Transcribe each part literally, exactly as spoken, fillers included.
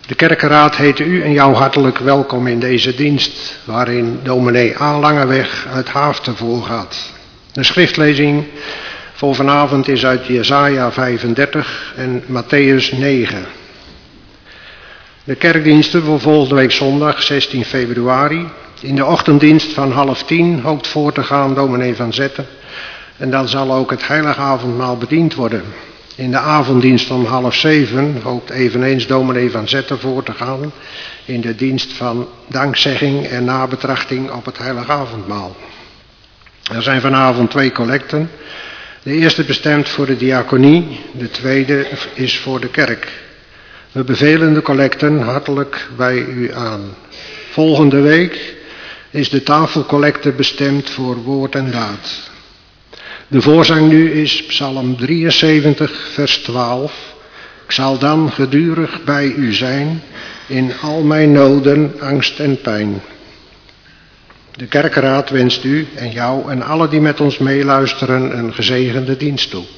De kerkenraad heet u en jou hartelijk welkom in deze dienst, waarin dominee A. Langeweg uit Haaften voorgaat. De schriftlezing voor vanavond is uit Jesaja vijfendertig en Matthäus negen. De kerkdiensten voor volgende week zondag zestien februari. In de ochtenddienst van half tien hoopt voor te gaan dominee Van Zetten. En dan zal ook het heilige avondmaal bediend worden. In de avonddienst om half zeven hoopt eveneens dominee Van Zetten voor te gaan in de dienst van dankzegging en nabetrachting op het heilige avondmaal. Er zijn vanavond twee collecten. De eerste bestemd voor de diaconie, de tweede is voor de kerk. We bevelen de collecten hartelijk bij u aan. Volgende week is de tafelcollecte bestemd voor woord en daad. De voorzang nu is Psalm drieënzeventig, vers twaalf. Ik zal dan gedurig bij u zijn in al mijn noden, angst en pijn. De kerkenraad wenst u en jou en alle die met ons meeluisteren een gezegende dienst toe.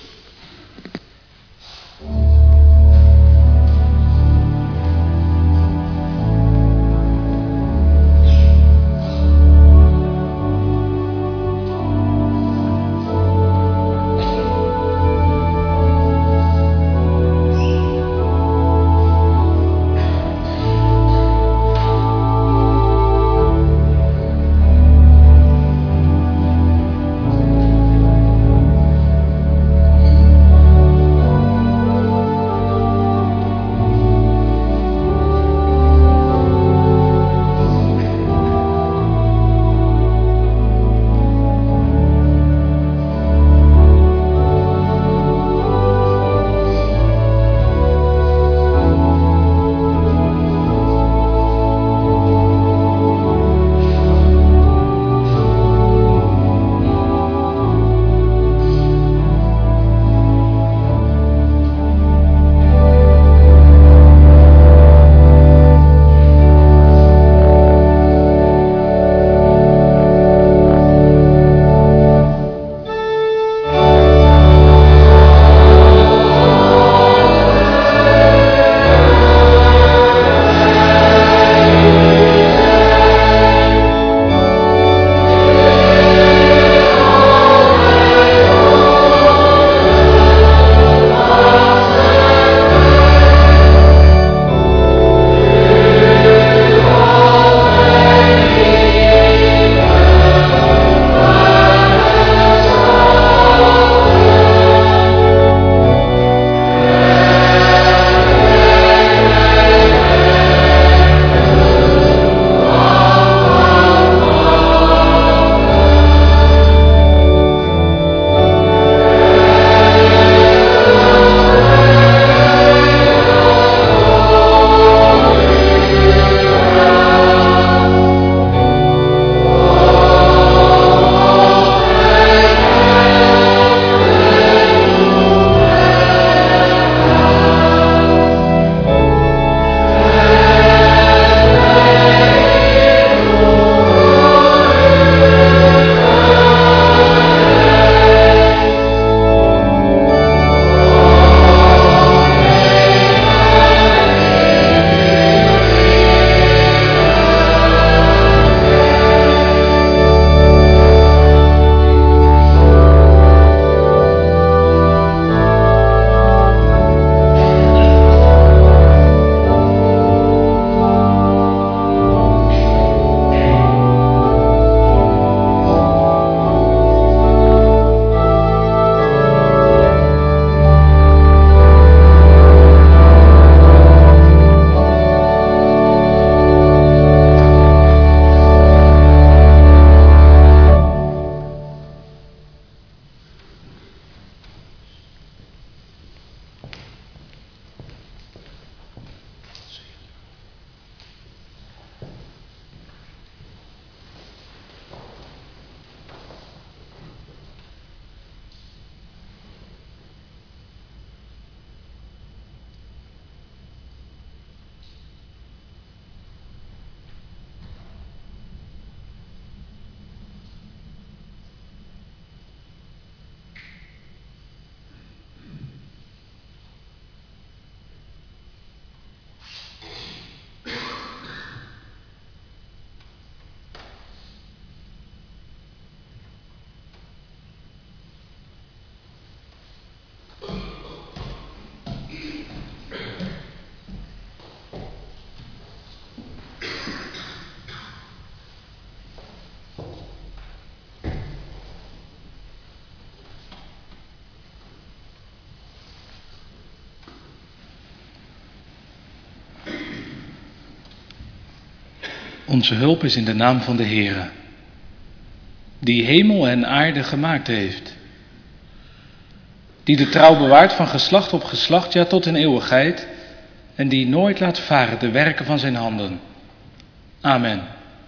Onze hulp is in de naam van de Heere, die hemel en aarde gemaakt heeft. Die de trouw bewaart van geslacht op geslacht, ja tot in eeuwigheid. En die nooit laat varen de werken van zijn handen. Amen.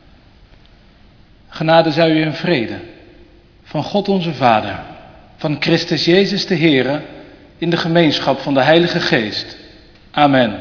Genade zij u en vrede van God onze Vader, van Christus Jezus de Heere, in de gemeenschap van de Heilige Geest. Amen.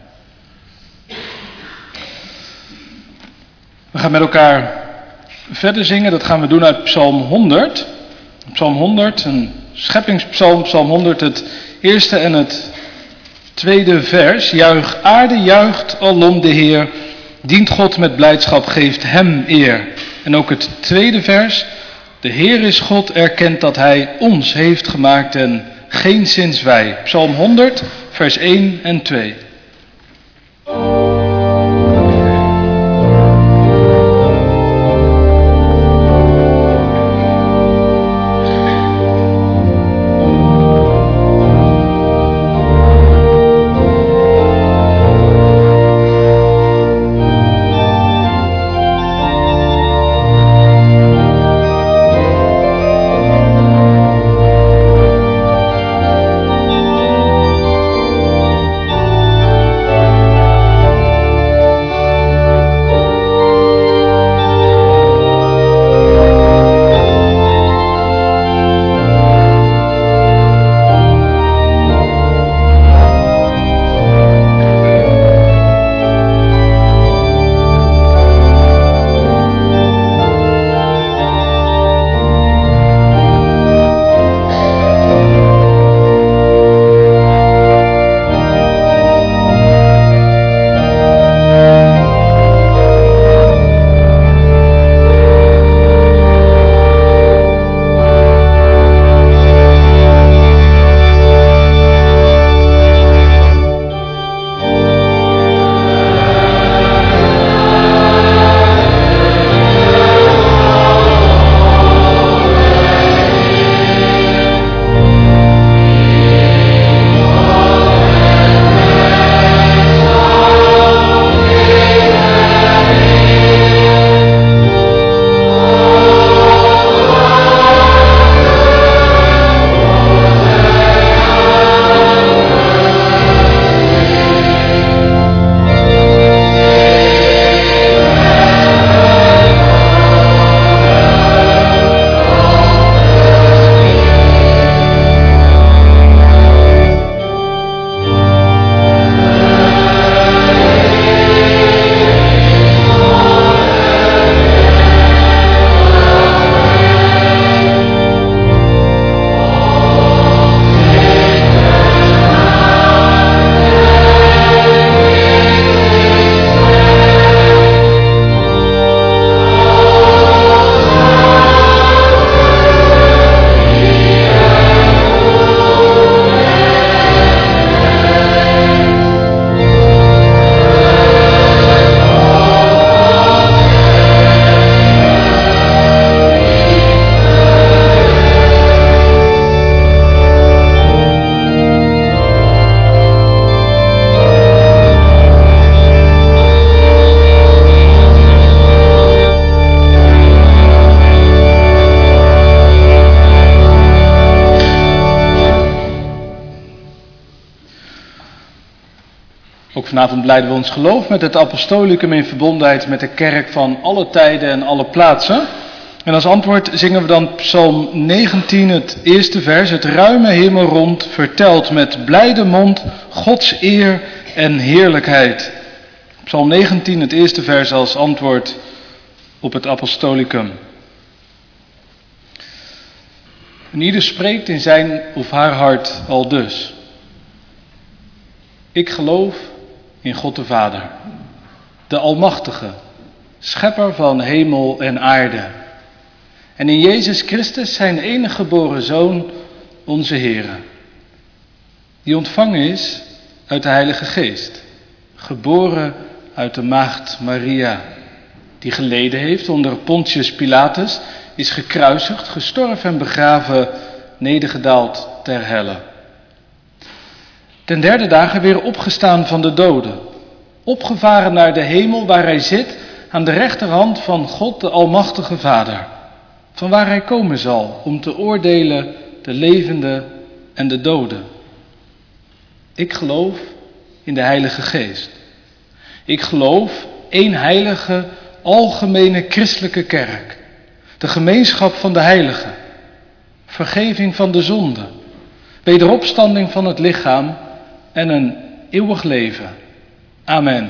We gaan met elkaar verder zingen. Dat gaan we doen uit Psalm honderd. Psalm honderd, een scheppingspsalm, Psalm honderd, het eerste en het tweede vers. Juich aarde, juicht alom de Heer. Dient God met blijdschap, geeft hem eer. En ook het tweede vers. De Heer is God, erkent dat hij ons heeft gemaakt en geenszins wij. Psalm honderd, vers één en twee. Ook vanavond blijden we ons geloof met het apostolicum in verbondenheid met de kerk van alle tijden en alle plaatsen. En als antwoord zingen we dan Psalm negentien, het eerste vers. Het ruime hemelrond vertelt met blijde mond Gods eer en heerlijkheid. Psalm negentien, het eerste vers als antwoord op het apostolicum. En ieder spreekt in zijn of haar hart al dus. Ik geloof in God de Vader, de Almachtige, schepper van hemel en aarde. En in Jezus Christus, zijn enige geboren Zoon, onze Heere, die ontvangen is uit de Heilige Geest, geboren uit de maagd Maria, die geleden heeft onder Pontius Pilatus, is gekruisigd, gestorven en begraven, nedergedaald ter helle. Ten derde dagen weer opgestaan van de doden, opgevaren naar de hemel waar hij zit, aan de rechterhand van God de Almachtige Vader, van waar hij komen zal om te oordelen de levenden en de doden. Ik geloof in de Heilige Geest. Ik geloof één heilige, algemene christelijke kerk, de gemeenschap van de heiligen, vergeving van de zonde, wederopstanding van het lichaam en een eeuwig leven. Amen.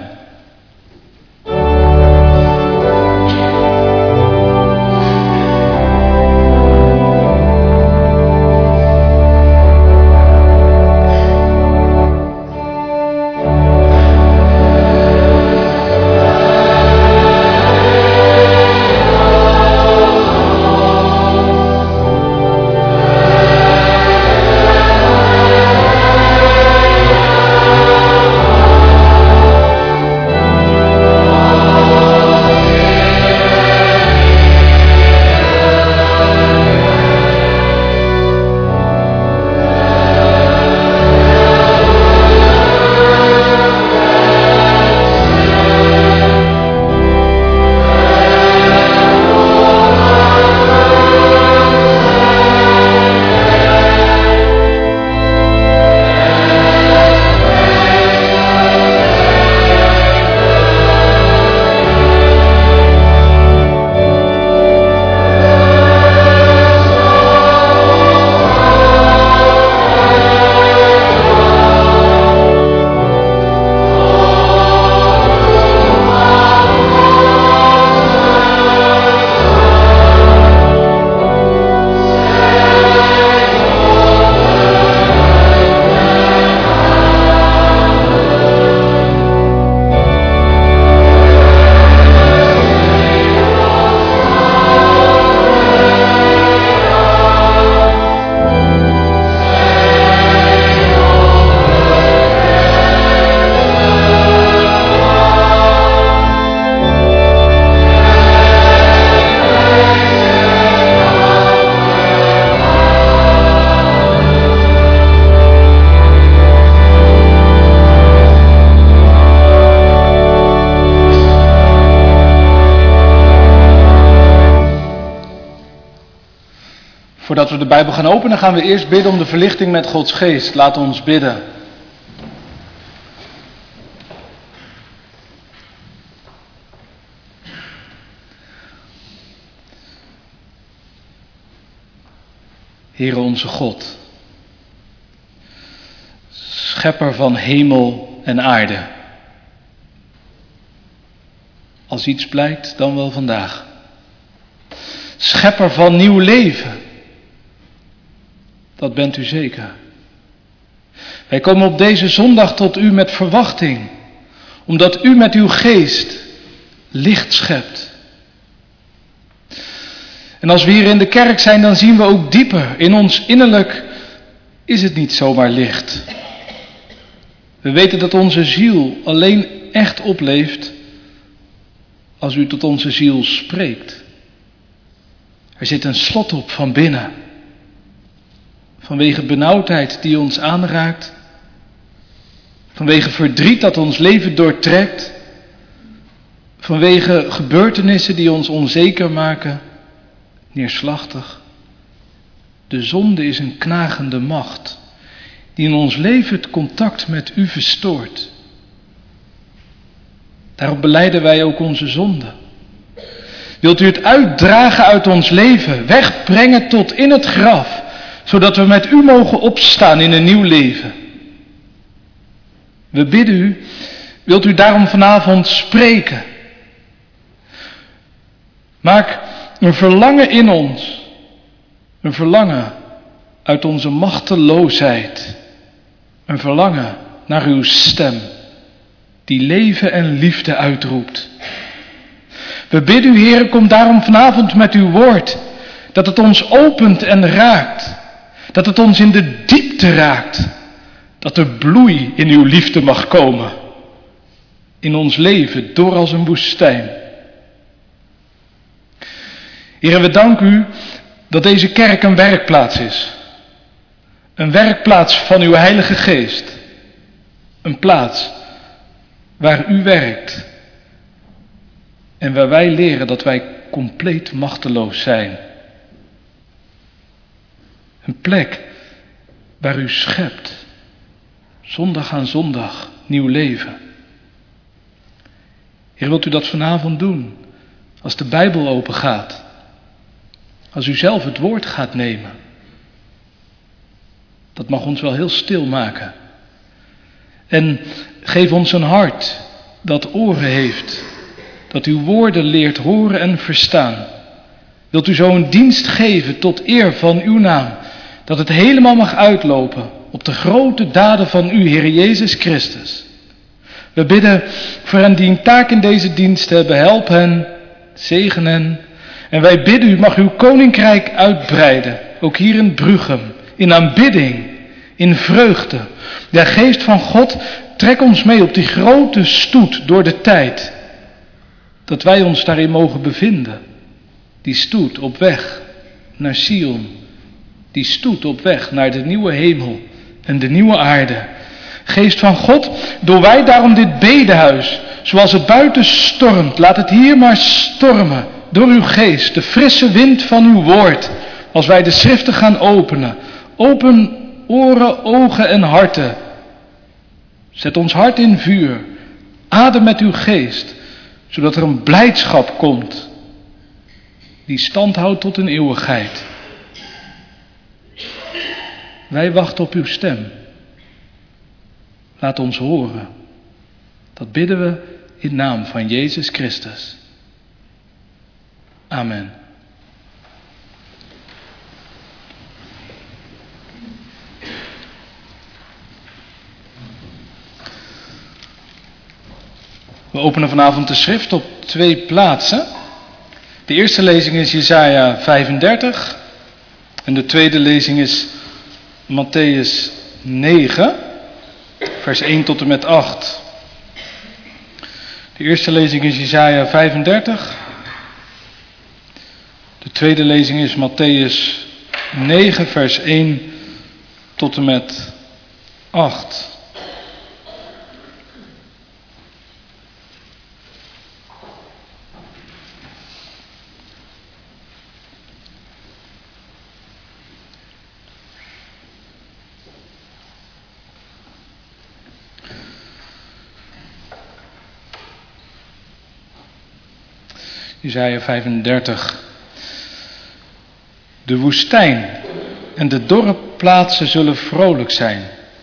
Voordat we de Bijbel gaan openen, gaan we eerst bidden om de verlichting met Gods geest. Laat ons bidden. Heere onze God, schepper van hemel en aarde. Als iets blijkt, dan wel vandaag. Schepper van nieuw leven. Dat bent u zeker. Wij komen op deze zondag tot u met verwachting, omdat u met uw geest licht schept. En als we hier in de kerk zijn, dan zien we ook dieper. In ons innerlijk is het niet zomaar licht. We weten dat onze ziel alleen echt opleeft als u tot onze ziel spreekt. Er zit een slot op van binnen. Vanwege benauwdheid die ons aanraakt. Vanwege verdriet dat ons leven doortrekt. Vanwege gebeurtenissen die ons onzeker maken. Neerslachtig. De zonde is een knagende macht die in ons leven het contact met u verstoort. Daarom belijden wij ook onze zonde. Wilt u het uitdragen uit ons leven, wegbrengen tot in het graf, zodat we met u mogen opstaan in een nieuw leven. We bidden u, wilt u daarom vanavond spreken. Maak een verlangen in ons, een verlangen uit onze machteloosheid, een verlangen naar uw stem, die leven en liefde uitroept. We bidden u, Heer, kom daarom vanavond met uw woord, dat het ons opent en raakt, dat het ons in de diepte raakt, dat er bloei in uw liefde mag komen, in ons leven door als een woestijn. Heer, we danken u dat deze kerk een werkplaats is, een werkplaats van uw Heilige Geest, een plaats waar u werkt. En waar wij leren dat wij compleet machteloos zijn. Een plek waar u schept, zondag aan zondag, nieuw leven. Heer, wilt u dat vanavond doen, als de Bijbel open gaat, als u zelf het woord gaat nemen. Dat mag ons wel heel stil maken. En geef ons een hart dat oren heeft, dat uw woorden leert horen en verstaan. Wilt u zo een dienst geven tot eer van uw naam, dat het helemaal mag uitlopen op de grote daden van u, Heer Jezus Christus. We bidden voor hen die een taak in deze dienst hebben, help hen, zegen hen. En wij bidden u, mag uw koninkrijk uitbreiden, ook hier in Bruchem, in aanbidding, in vreugde. Ja, geest van God, trek ons mee op die grote stoet door de tijd, dat wij ons daarin mogen bevinden. Die stoet op weg naar Sion, die stoet op weg naar de nieuwe hemel en de nieuwe aarde. Geest van God, doe wij daarom dit bedehuis, zoals het buiten stormt, laat het hier maar stormen door uw geest, de frisse wind van uw woord, als wij de schriften gaan openen. Open oren, ogen en harten. Zet ons hart in vuur, adem met uw geest, zodat er een blijdschap komt die stand houdt tot een eeuwigheid. Wij wachten op uw stem. Laat ons horen. Dat bidden we in naam van Jezus Christus. Amen. We openen vanavond de schrift op twee plaatsen. De eerste lezing is Jesaja vijfendertig en de tweede lezing is Matthäus negen, vers één tot en met acht. De eerste lezing is Jesaja vijfendertig. De tweede lezing is Matthäus negen, vers één tot en met acht. Jesaja vijfendertig. De woestijn en de dorre plaatsen zullen vrolijk zijn.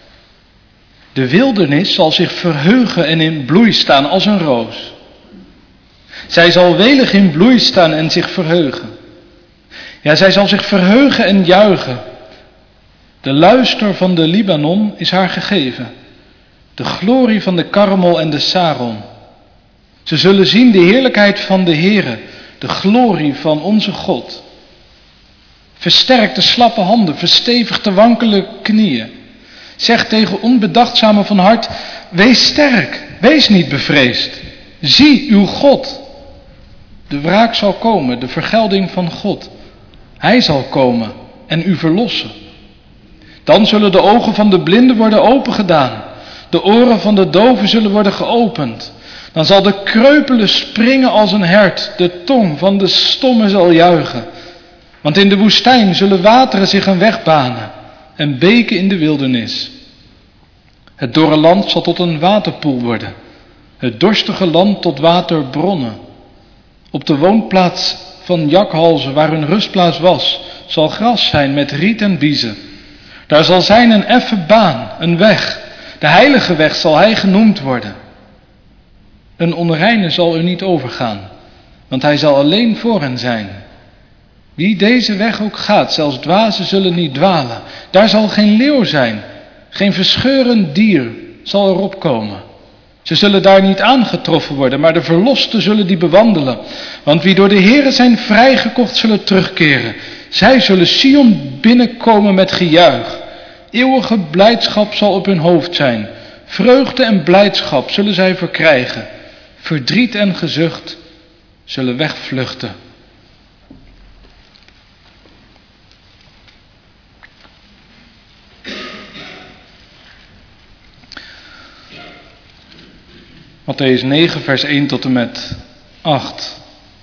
De wildernis zal zich verheugen en in bloei staan als een roos. Zij zal welig in bloei staan en zich verheugen. Ja, zij zal zich verheugen en juichen. De luister van de Libanon is haar gegeven. De glorie van de Karmel en de Saron. Ze zullen zien de heerlijkheid van de Heere, de glorie van onze God. Versterk de slappe handen, verstevig de wankele knieën. Zeg tegen onbedachtzamen van hart, wees sterk, wees niet bevreesd. Zie uw God. De wraak zal komen, de vergelding van God. Hij zal komen en u verlossen. Dan zullen de ogen van de blinden worden opengedaan. De oren van de doven zullen worden geopend. Dan zal de kreupele springen als een hert, de tong van de stomme zal juichen. Want in de woestijn zullen wateren zich een weg banen en beken in de wildernis. Het dorre land zal tot een waterpoel worden, het dorstige land tot waterbronnen. Op de woonplaats van jakhalzen, waar hun rustplaats was, zal gras zijn met riet en biezen. Daar zal zijn een effen baan, een weg, de heilige weg zal hij genoemd worden. Een onreine zal er niet overgaan, want hij zal alleen voor hen zijn. Wie deze weg ook gaat, zelfs dwazen zullen niet dwalen. Daar zal geen leeuw zijn, geen verscheurend dier zal erop komen. Ze zullen daar niet aangetroffen worden, maar de verlosten zullen die bewandelen. Want wie door de Heere zijn vrijgekocht zullen terugkeren. Zij zullen Sion binnenkomen met gejuich. Eeuwige blijdschap zal op hun hoofd zijn. Vreugde en blijdschap zullen zij verkrijgen. Verdriet en gezucht zullen wegvluchten. Matthäus negen, vers één tot en met acht.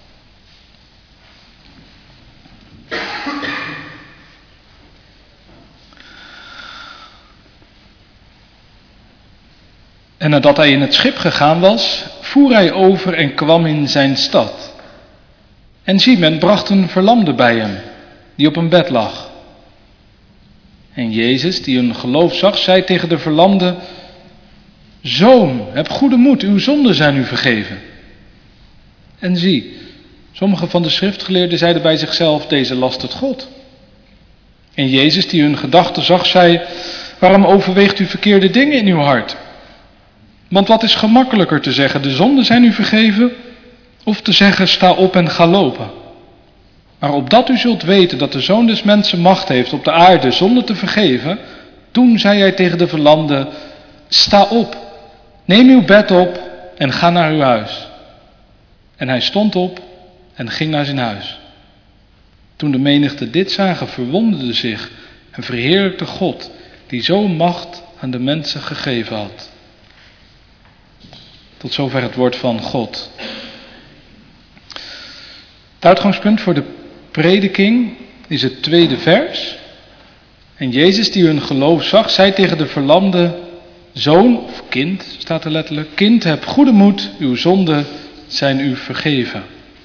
En nadat hij in het schip gegaan was, voer hij over en kwam in zijn stad. En zie, men bracht een verlamde bij hem, die op een bed lag. En Jezus, die hun geloof zag, zei tegen de verlamde: Zoon, heb goede moed, uw zonden zijn u vergeven. En zie, sommige van de schriftgeleerden zeiden bij zichzelf: Deze lastert God. En Jezus, die hun gedachten zag, zei: Waarom overweegt u verkeerde dingen in uw hart? Want wat is gemakkelijker te zeggen: de zonden zijn u vergeven, of te zeggen: sta op en ga lopen? Maar opdat u zult weten dat de Zoon des Mensen macht heeft op de aarde zonde te vergeven, toen zei hij tegen de verlamde: sta op, neem uw bed op en ga naar uw huis. En hij stond op en ging naar zijn huis. Toen de menigte dit zagen, verwonderden zich en verheerlijkte God, die zo'n macht aan de mensen gegeven had. Tot zover het woord van God. Het uitgangspunt voor de prediking is het tweede vers. En Jezus, die hun geloof zag, zei tegen de verlamde: Zoon, of kind, staat er letterlijk: Kind, heb goede moed, uw zonden zijn u vergeven.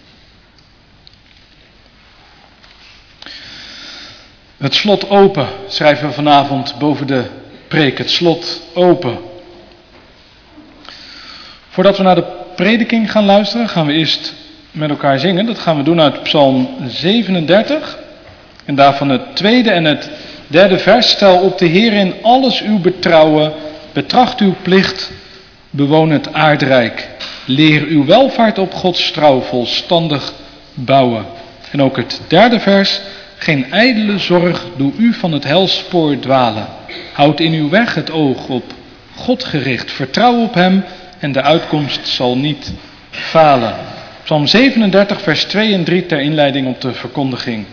Het slot open schrijven we vanavond boven de preek. Het slot open. Voordat we naar de prediking gaan luisteren, gaan we eerst met elkaar zingen. Dat gaan we doen uit Psalm zevenendertig. En daarvan het tweede en het derde vers. Stel op de Heer in alles uw betrouwen. Betracht uw plicht. Bewoon het aardrijk. Leer uw welvaart op Gods trouw volstandig bouwen. En ook het derde vers. Geen ijdele zorg, doe u van het helspoor dwalen. Houd in uw weg het oog op God gericht. Vertrouw op hem en de uitkomst zal niet falen. Psalm zevenendertig, vers twee en drie ter inleiding op de verkondiging.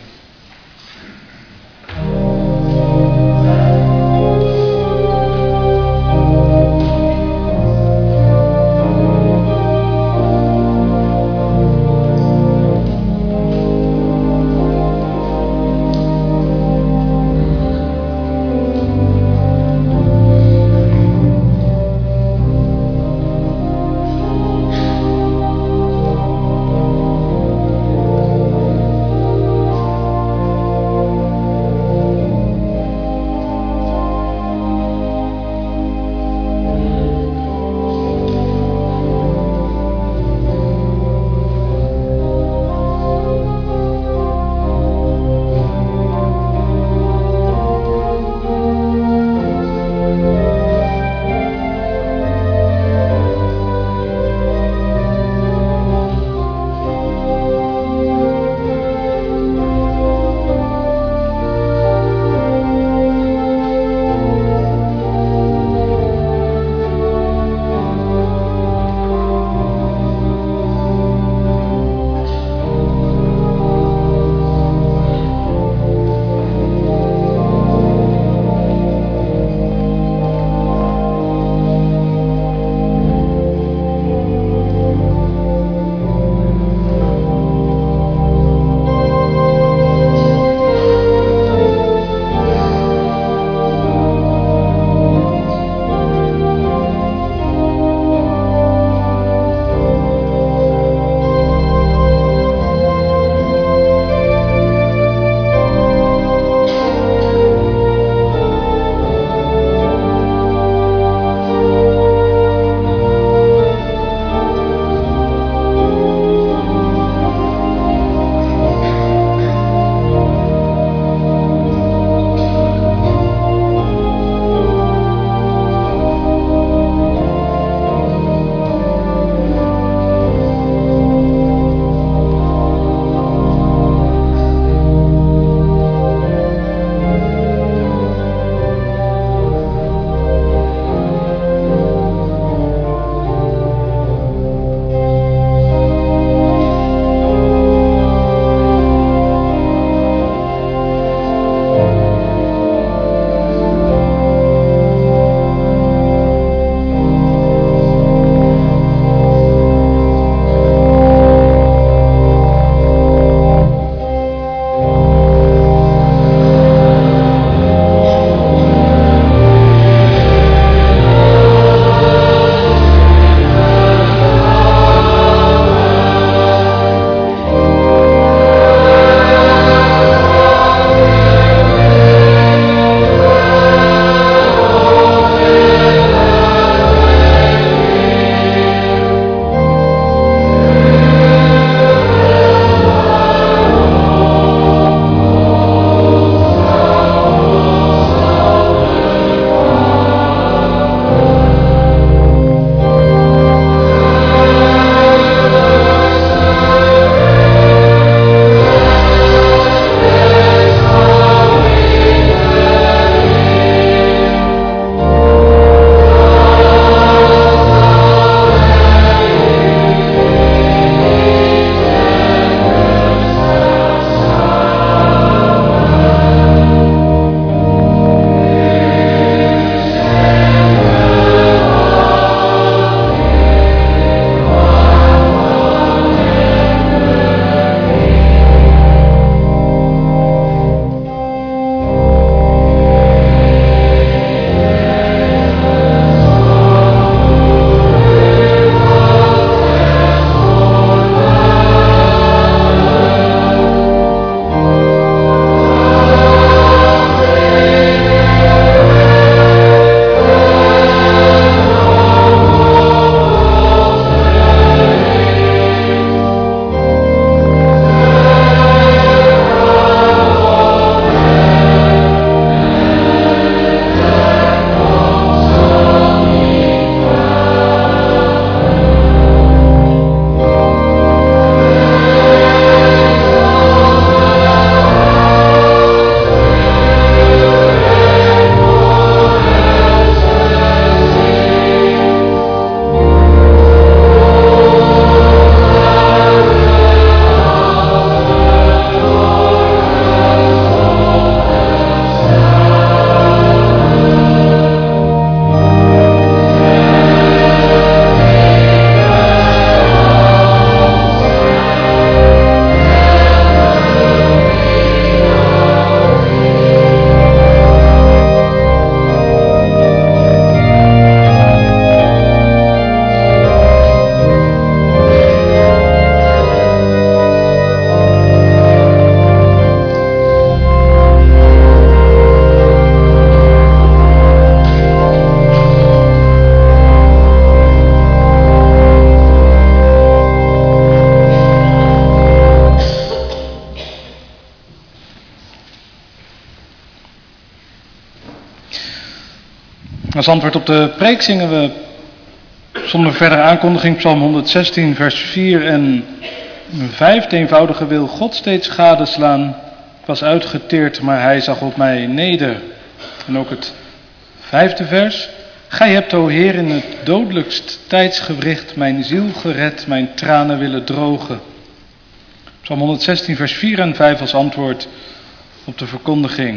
Als antwoord op de preek zingen we zonder verdere aankondiging Psalm honderdzestien vers vier en vijf. De eenvoudige wil God steeds gadeslaan. Ik was uitgeteerd, maar hij zag op mij neder. En ook het vijfde vers. Gij hebt, o Heer, in het dodelijkst tijdsgewricht mijn ziel gered, mijn tranen willen drogen. Psalm honderdzestien vers vier en vijf als antwoord op de verkondiging.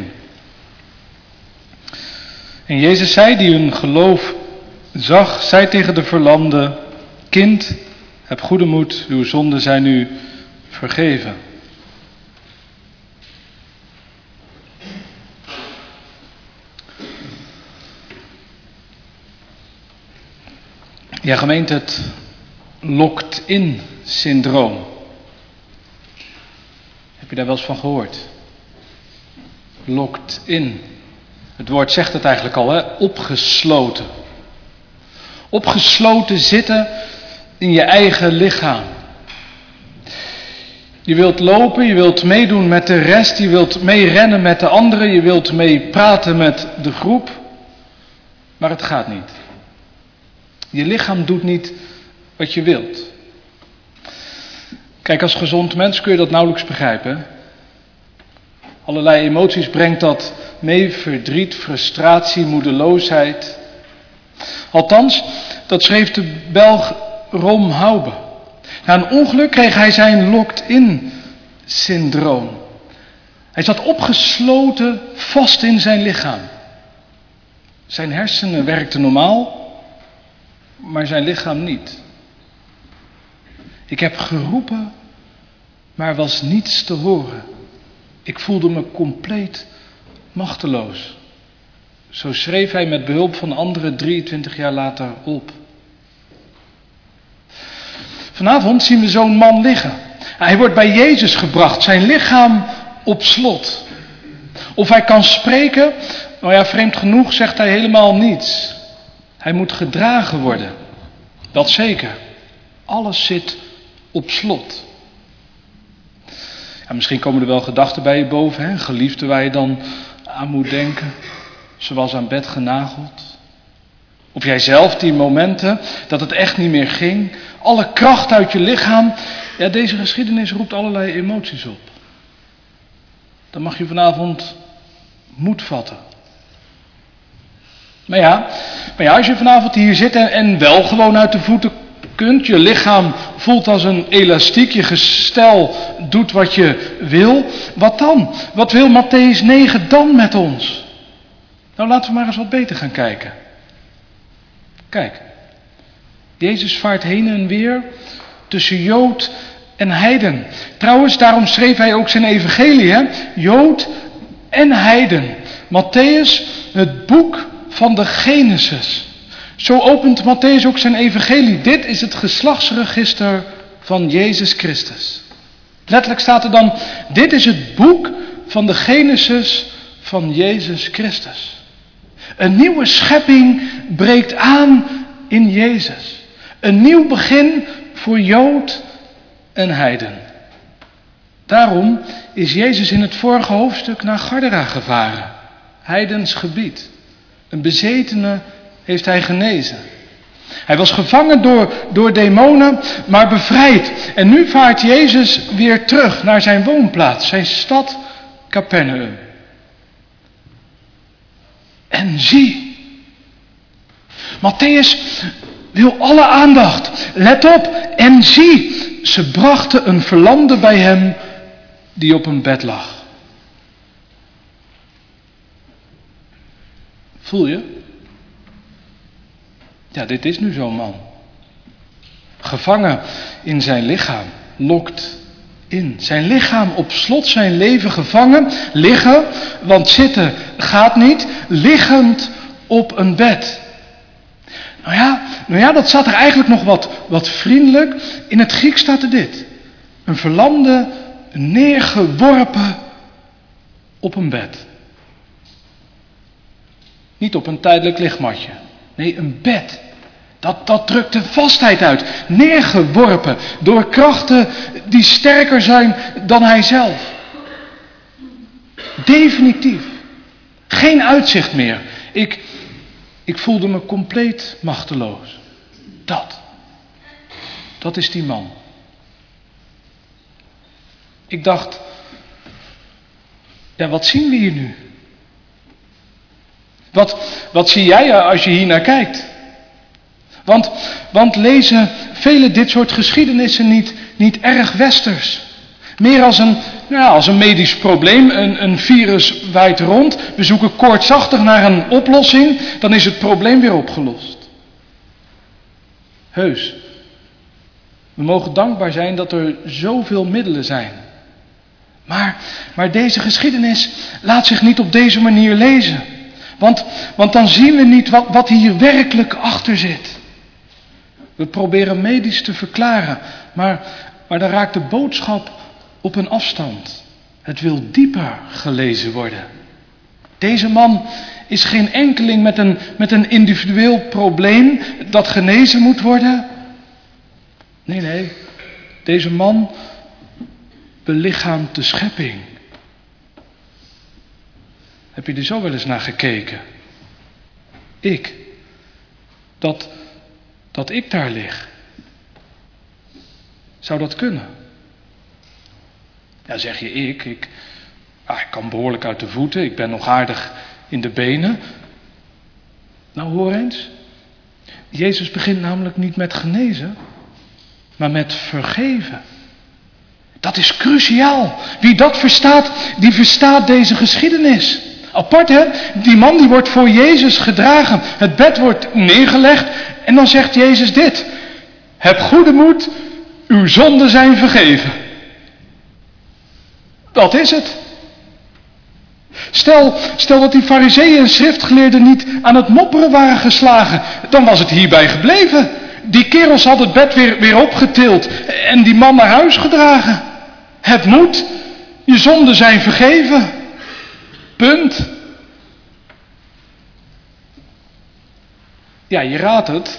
En Jezus zei, die hun geloof zag, zei tegen de verlamde: kind, heb goede moed, uw zonden zijn u vergeven. Ja, gemeente, het locked-in syndroom. Heb je daar wel eens van gehoord? Locked in. Het woord zegt het eigenlijk al, hè? Opgesloten. Opgesloten zitten in je eigen lichaam. Je wilt lopen, je wilt meedoen met de rest, je wilt meerennen met de anderen, je wilt meepraten met de groep. Maar het gaat niet. Je lichaam doet niet wat je wilt. Kijk, als gezond mens kun je dat nauwelijks begrijpen. Allerlei emoties brengt dat mee, verdriet, frustratie, moedeloosheid. Althans, dat schreef de Belg Rom Haube. Na een ongeluk kreeg hij zijn locked-in syndroom. Hij zat opgesloten vast in zijn lichaam. Zijn hersenen werkten normaal, maar zijn lichaam niet. Ik heb geroepen, maar was niets te horen. Ik voelde me compleet machteloos. Zo schreef hij met behulp van anderen drieëntwintig jaar later op. Vanavond zien we zo'n man liggen. Hij wordt bij Jezus gebracht, zijn lichaam op slot. Of hij kan spreken, nou ja, vreemd genoeg zegt hij helemaal niets. Hij moet gedragen worden. Dat zeker. Alles zit op slot. Ja, misschien komen er wel gedachten bij je boven, hè? Geliefde waar je dan aan moet denken. Ze was aan bed genageld. Of jijzelf, die momenten dat het echt niet meer ging. Alle kracht uit je lichaam. Ja, deze geschiedenis roept allerlei emoties op. Dan mag je vanavond moed vatten. Maar ja, maar ja, als je vanavond hier zit en, en wel gewoon uit de voeten kunt, je lichaam voelt als een elastiek, je gestel doet wat je wil, wat dan? Wat wil Mattheüs negen dan met ons? Nou, laten we maar eens wat beter gaan kijken. Kijk, Jezus vaart heen en weer tussen Jood en heiden. Trouwens, daarom schreef hij ook zijn evangelie, hè? Jood en heiden. Mattheüs, het boek van de Genesis. Zo opent Mattheüs ook zijn evangelie. Dit is het geslachtsregister van Jezus Christus. Letterlijk staat er dan, dit is het boek van de Genesis van Jezus Christus. Een nieuwe schepping breekt aan in Jezus. Een nieuw begin voor Jood en heiden. Daarom is Jezus in het vorige hoofdstuk naar Gadara gevaren. Heidens gebied. Een bezetene heeft hij genezen. Hij was gevangen door, door demonen, maar bevrijd. En nu vaart Jezus weer terug naar zijn woonplaats, zijn stad Capernaum. En zie, Mattheüs wil alle aandacht. Let op en zie, ze brachten een verlamde bij hem die op een bed lag. Voel je? Ja, dit is nu zo'n man. Gevangen in zijn lichaam, lokt in. Zijn lichaam op slot, zijn leven gevangen, liggen, want zitten gaat niet, liggend op een bed. Nou ja, nou ja, dat staat er eigenlijk nog wat, wat vriendelijk. In het Grieks staat er dit. Een verlamde, neergeworpen op een bed. Niet op een tijdelijk lichtmatje. Nee, een bed. Dat, dat drukt de vastheid uit. Neergeworpen door krachten die sterker zijn dan hij zelf. Definitief. Geen uitzicht meer. Ik, Ik voelde me compleet machteloos. Dat. Dat is die man. Ik dacht, ja, wat zien we hier nu? Wat, wat zie jij als je hier naar kijkt? Want, want lezen velen dit soort geschiedenissen niet, niet erg westers? Meer als een, nou, als een medisch probleem, een, een virus waait rond, we zoeken koortsachtig naar een oplossing, dan is het probleem weer opgelost. Heus, we mogen dankbaar zijn dat er zoveel middelen zijn. Maar, maar deze geschiedenis laat zich niet op deze manier lezen. Want, want dan zien we niet wat, wat hier werkelijk achter zit. We proberen medisch te verklaren, maar, maar dan raakt de boodschap op een afstand. Het wil dieper gelezen worden. Deze man is geen enkeling met een, met een individueel probleem dat genezen moet worden. Nee, nee. Deze man belichaamt de schepping. Heb je er zo wel eens naar gekeken? Ik. Dat, dat ik daar lig. Zou dat kunnen? Ja, zeg je ik. Ik, ah, ik kan behoorlijk uit de voeten. Ik ben nog aardig in de benen. Nou, hoor eens. Jezus begint namelijk niet met genezen, maar met vergeven. Dat is cruciaal. Wie dat verstaat, die verstaat deze geschiedenis. Apart, hè? Die man die wordt voor Jezus gedragen. Het bed wordt neergelegd en dan zegt Jezus dit. Heb goede moed, uw zonden zijn vergeven. Dat is het. Stel, stel dat die farizeeën en schriftgeleerden niet aan het mopperen waren geslagen, dan was het hierbij gebleven. Die kerels hadden het bed weer, weer opgetild en die man naar huis gedragen. Heb moed, je zonden zijn vergeven. Punt. Ja, je raadt het.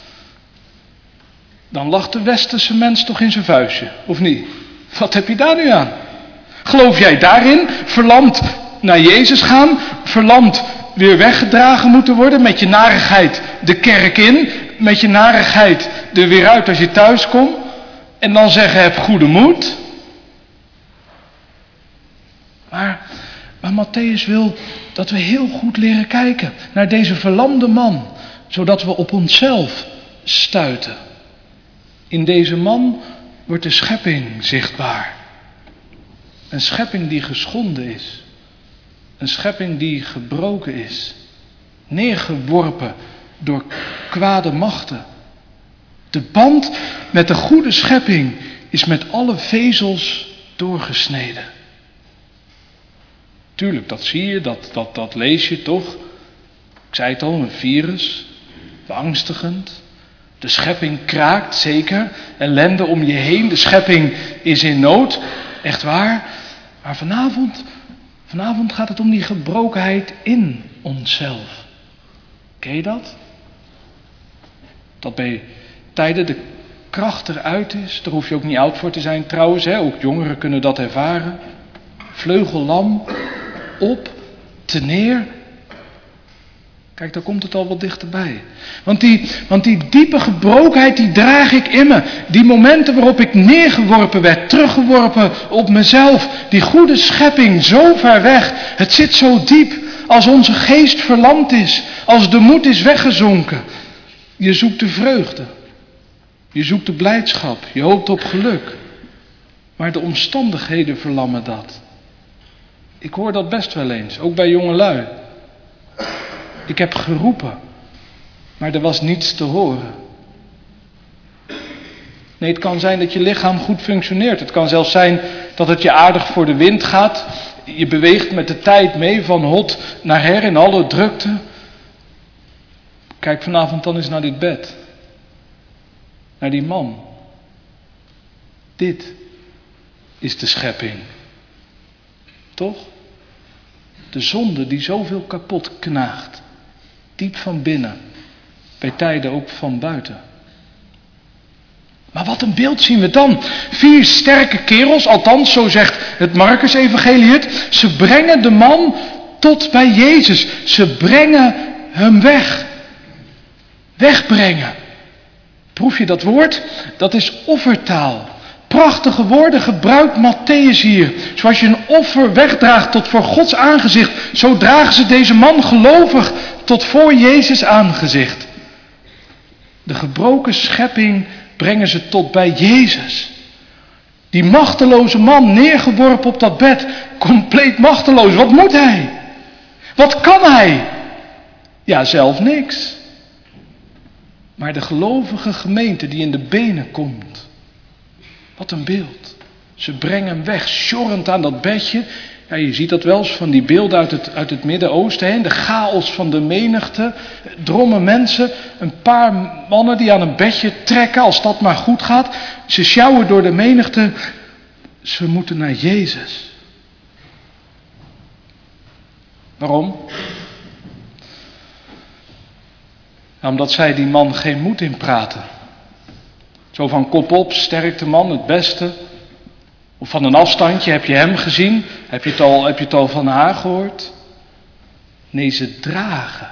Dan lacht de westerse mens toch in zijn vuistje, of niet? Wat heb je daar nu aan? Geloof jij daarin, verlamd naar Jezus gaan, verlamd weer weggedragen moeten worden, met je narigheid de kerk in, met je narigheid er weer uit als je thuis komt, en dan zeggen heb goede moed? Maar, maar Matthäus wil dat we heel goed leren kijken naar deze verlamde man, zodat we op onszelf stuiten. In deze man wordt de schepping zichtbaar. Een schepping die geschonden is. Een schepping die gebroken is. Neergeworpen door kwade machten. De band met de goede schepping is met alle vezels doorgesneden. Tuurlijk, dat zie je, dat, dat, dat lees je toch. Ik zei het al, een virus, beangstigend. De schepping kraakt, zeker. Ellende om je heen, de schepping is in nood. Echt waar. Maar vanavond, vanavond gaat het om die gebrokenheid in onszelf. Ken je dat? Dat bij tijden de kracht eruit is. Daar hoef je ook niet oud voor te zijn trouwens. Hè? Ook jongeren kunnen dat ervaren. Vleugellam, op, te neer. Kijk, daar komt het al wat dichterbij. Want die, want die diepe gebrokenheid, die draag ik in me. Die momenten waarop ik neergeworpen werd, teruggeworpen op mezelf. Die goede schepping, zo ver weg. Het zit zo diep, als onze geest verlamd is. Als de moed is weggezonken. Je zoekt de vreugde. Je zoekt de blijdschap. Je hoopt op geluk. Maar de omstandigheden verlammen dat. Ik hoor dat best wel eens, ook bij jongelui. Ik heb geroepen, maar er was niets te horen. Nee, het kan zijn dat je lichaam goed functioneert. Het kan zelfs zijn dat het je aardig voor de wind gaat. Je beweegt met de tijd mee van hot naar her in alle drukte. Kijk vanavond dan eens naar dit bed. Naar die man. Dit is de schepping. Toch? De zonde die zoveel kapot knaagt. Diep van binnen. Bij tijden ook van buiten. Maar wat een beeld zien we dan. Vier sterke kerels, althans zo zegt het Marcus-evangelie het. Ze brengen de man tot bij Jezus. Ze brengen hem weg. Wegbrengen. Proef je dat woord? Dat is offertaal. Prachtige woorden gebruikt Matthäus hier. Zoals je een offer wegdraagt tot voor Gods aangezicht, zo dragen ze deze man gelovig tot voor Jezus aangezicht. De gebroken schepping brengen ze tot bij Jezus. Die machteloze man, neergeworpen op dat bed, compleet machteloos. Wat moet hij? Wat kan hij? Ja, zelf niks. Maar de gelovige gemeente die in de benen komt. Wat een beeld. Ze brengen hem weg, sjorrend aan dat bedje. Ja, je ziet dat wel eens van die beelden uit het, uit het Midden-Oosten. Hè? De chaos van de menigte. Dromme mensen. Een paar mannen die aan een bedje trekken als dat maar goed gaat. Ze sjouwen door de menigte. Ze moeten naar Jezus. Waarom? Nou, omdat zij die man geen moed in praten. Zo van kop op, sterkte man, het beste. Of van een afstandje, heb je hem gezien? Heb je het al, heb je het al van haar gehoord? Nee, ze dragen.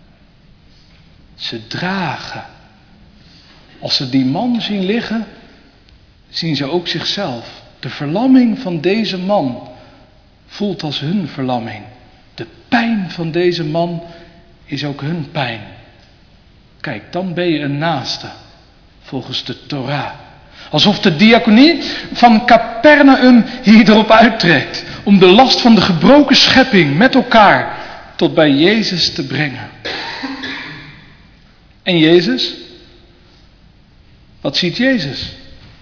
Ze dragen. Als ze die man zien liggen, zien ze ook zichzelf. De verlamming van deze man voelt als hun verlamming. De pijn van deze man is ook hun pijn. Kijk, dan ben je een naaste, volgens de Torah. Alsof de diaconie van Capernaum hier erop uittrekt om de last van de gebroken schepping met elkaar tot bij Jezus te brengen. En Jezus? Wat ziet Jezus?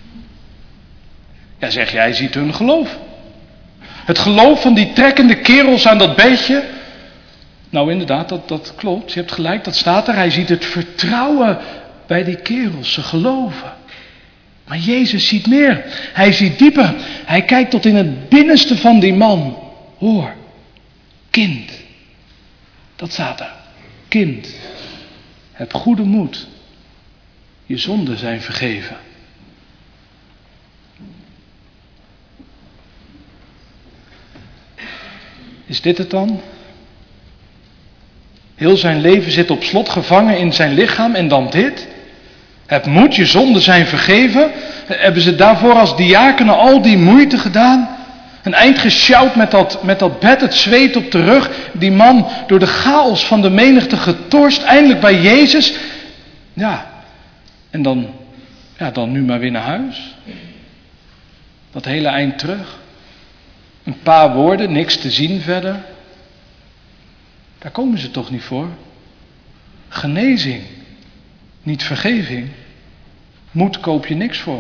Ja, zeg jij, hij ziet hun geloof. Het geloof van die trekkende kerels aan dat bedje. Nou inderdaad, dat, dat klopt. Je hebt gelijk, dat staat er. Hij ziet het vertrouwen bij die kerels. Ze geloven. Maar Jezus ziet meer. Hij ziet dieper. Hij kijkt tot in het binnenste van die man. Hoor, kind. Dat staat er. Kind. Heb goede moed. Je zonden zijn vergeven. Is dit het dan? Heel zijn leven zit op slot gevangen in zijn lichaam en dan dit? Heb moed, je zonden zijn vergeven? Hebben ze daarvoor als diakenen al die moeite gedaan? Een eind gesjouwd met dat, met dat bed, het zweet op de rug. Die man door de chaos van de menigte getorst, eindelijk bij Jezus. Ja, en dan, ja, dan nu maar weer naar huis. Dat hele eind terug. Een paar woorden, niks te zien verder. Daar komen ze toch niet voor? Genezing, niet vergeving. Moed koop je niks voor.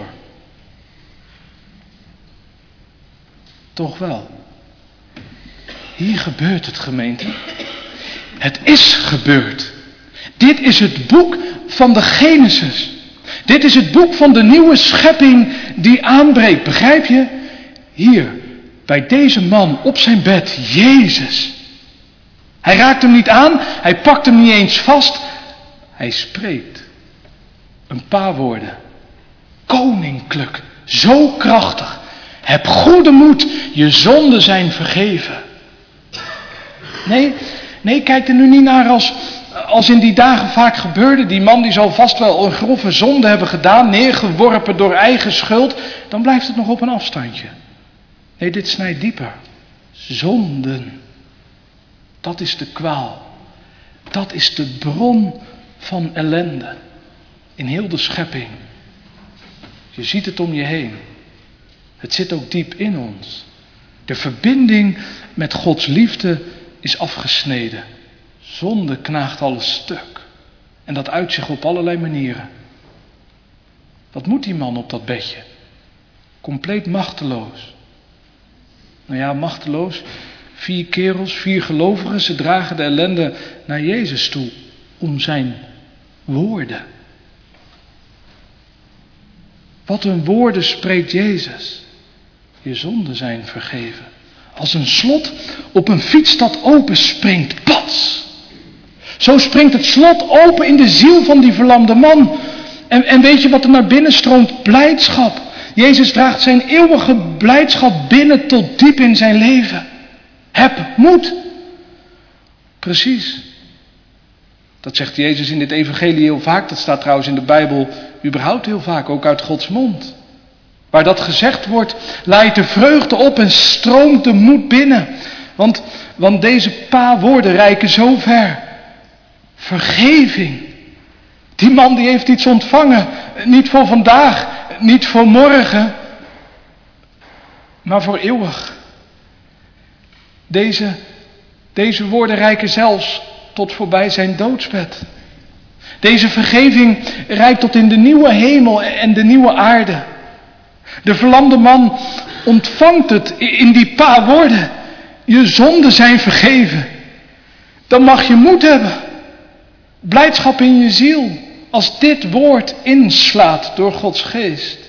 Toch wel. Hier gebeurt het, gemeente. Het is gebeurd. Dit is het boek van de Genesis. Dit is het boek van de nieuwe schepping die aanbreekt. Begrijp je? Hier, bij deze man op zijn bed, Jezus. Hij raakt hem niet aan, hij pakt hem niet eens vast. Hij spreekt een paar woorden. Koninklijk, zo krachtig. Heb goede moed, je zonden zijn vergeven. Nee, nee, kijk er nu niet naar als, als in die dagen vaak gebeurde. Die man die zal vast wel een grove zonde hebben gedaan, neergeworpen door eigen schuld. Dan blijft het nog op een afstandje. Nee, dit snijdt dieper. Zonden. Dat is de kwaal. Dat is de bron van ellende. In heel de schepping. Je ziet het om je heen. Het zit ook diep in ons. De verbinding met Gods liefde is afgesneden. Zonde knaagt alles stuk. En dat uit zich op allerlei manieren. Wat moet die man op dat bedje? Compleet machteloos. Nou ja, machteloos. Vier kerels, vier gelovigen, ze dragen de ellende naar Jezus toe. Om zijn woorden. Wat een woorden spreekt Jezus. Je zonden zijn vergeven. Als een slot op een fiets dat open springt. Pats! Zo springt het slot open in de ziel van die verlamde man. En, en weet je wat er naar binnen stroomt? Blijdschap. Jezus draagt zijn eeuwige blijdschap binnen tot diep in zijn leven. Heb moed. Precies. Dat zegt Jezus in dit evangelie heel vaak. Dat staat trouwens in de Bijbel überhaupt heel vaak, ook uit Gods mond. Waar dat gezegd wordt, laait de vreugde op en stroomt de moed binnen. Want, want deze paar woorden reiken zo ver. Vergeving. Die man die heeft iets ontvangen. Niet voor vandaag, niet voor morgen, maar voor eeuwig. Deze, deze woorden reiken zelfs tot voorbij zijn doodsbed. Deze vergeving reikt tot in de nieuwe hemel en de nieuwe aarde. De verlamde man ontvangt het in die paar woorden. Je zonden zijn vergeven. Dan mag je moed hebben. Blijdschap in je ziel. Als dit woord inslaat door Gods geest.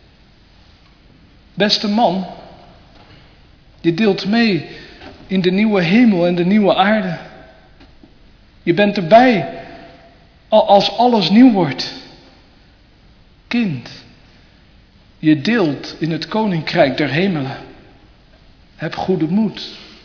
Beste man. Je deelt mee in de nieuwe hemel en de nieuwe aarde. Je bent erbij als alles nieuw wordt. Kind. Je deelt in het koninkrijk der hemelen. Heb goede moed.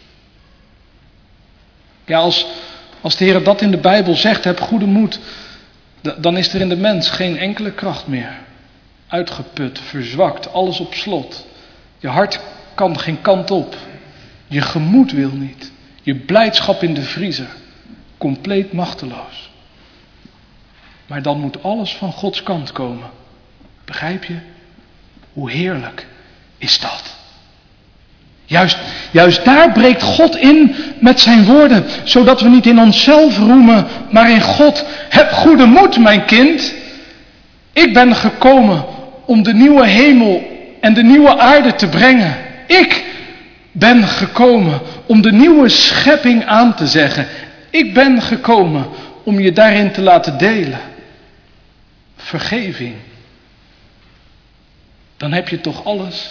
Ja, als, als de Heer dat in de Bijbel zegt, heb goede moed, dan is er in de mens geen enkele kracht meer. Uitgeput, verzwakt, alles op slot. Je hart kan geen kant op. Je gemoed wil niet. Je blijdschap in de vriezer. Compleet machteloos. Maar dan moet alles van Gods kant komen. Begrijp je? Hoe heerlijk is dat? Juist, juist daar breekt God in met zijn woorden, zodat we niet in onszelf roemen, maar in God. Heb goede moed, mijn kind. Ik ben gekomen om de nieuwe hemel en de nieuwe aarde te brengen. Ik ben gekomen om de nieuwe schepping aan te zeggen. Ik ben gekomen om je daarin te laten delen. Vergeving. Dan heb je toch alles.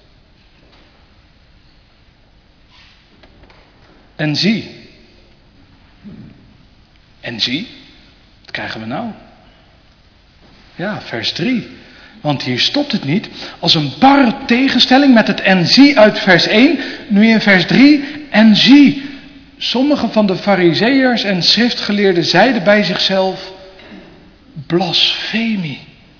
En zie. En zie. Wat krijgen we nou? Ja, vers drie. Want hier stopt het niet. Als een barre tegenstelling met het en zie uit vers één. Nu in vers drie. En zie. Sommige van de farizeeërs en schriftgeleerden zeiden bij zichzelf. Blasfemie.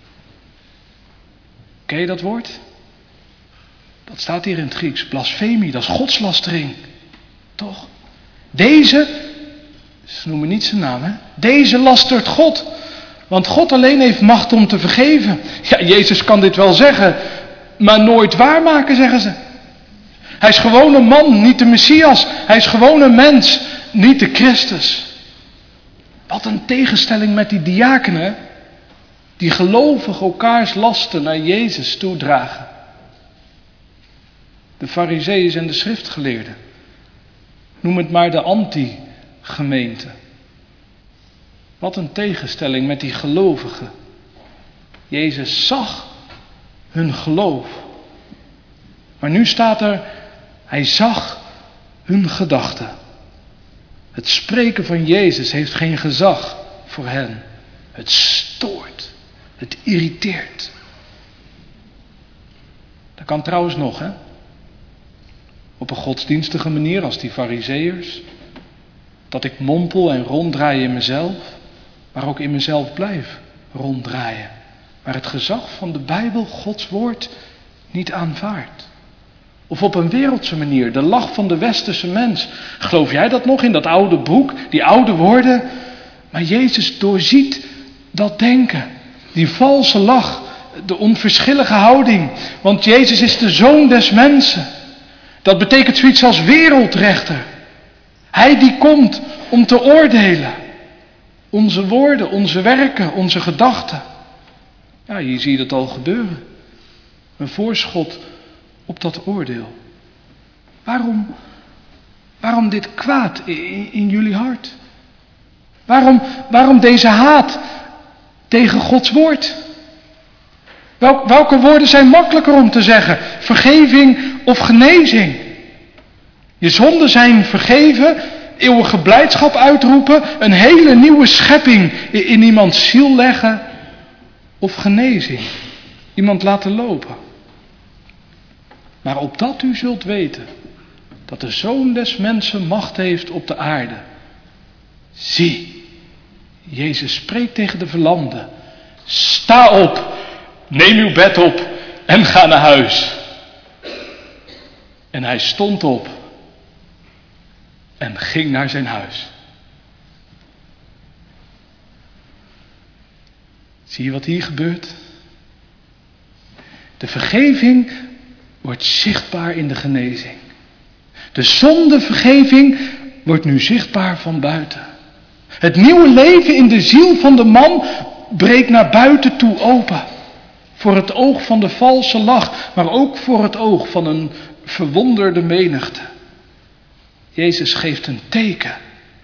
Ken je dat woord? Dat staat hier in het Grieks. Blasfemie, dat is godslastering. Toch? Deze, ze noemen niet zijn naam, hè? Deze lastert God. Want God alleen heeft macht om te vergeven. Ja, Jezus kan dit wel zeggen, maar nooit waarmaken, zeggen ze. Hij is gewoon een man, niet de Messias. Hij is gewoon een mens, niet de Christus. Wat een tegenstelling met die diakenen, die gelovig elkaars lasten naar Jezus toedragen. De farizeeën en de schriftgeleerden. Noem het maar de anti-gemeente. Wat een tegenstelling met die gelovigen. Jezus zag hun geloof. Maar nu staat er, hij zag hun gedachten. Het spreken van Jezus heeft geen gezag voor hen. Het stoort. Het irriteert. Dat kan trouwens nog, hè? Op een godsdienstige manier als die farizeeërs. Dat ik mompel en ronddraai in mezelf. Maar ook in mezelf blijf ronddraaien. Maar het gezag van de Bijbel, Gods woord, niet aanvaardt. Of op een wereldse manier, de lach van de westerse mens. Geloof jij dat nog in dat oude boek, die oude woorden? Maar Jezus doorziet dat denken. Die valse lach, de onverschillige houding. Want Jezus is de Zoon des mensen. Dat betekent zoiets als wereldrechter. Hij die komt om te oordelen. Onze woorden, onze werken, onze gedachten. Ja, hier zie je dat al gebeuren. Een voorschot op dat oordeel. Waarom, waarom dit kwaad in, in jullie hart? Waarom, waarom deze haat tegen Gods woord? Wel, welke woorden zijn makkelijker om te zeggen? Vergeving of genezing? Je zonden zijn vergeven, eeuwige blijdschap uitroepen, een hele nieuwe schepping in, in iemands ziel leggen. Of genezing, iemand laten lopen. Maar opdat u zult weten dat de Zoon des mensen macht heeft op de aarde. Zie, Jezus spreekt tegen de verlamde. Sta op, neem uw bed op en ga naar huis. En hij stond op en ging naar zijn huis. Zie je wat hier gebeurt? De vergeving wordt zichtbaar in de genezing. De zondevergeving wordt nu zichtbaar van buiten. Het nieuwe leven in de ziel van de man breekt naar buiten toe open. Voor het oog van de valse lach, maar ook voor het oog van een verwonderde menigte. Jezus geeft een teken.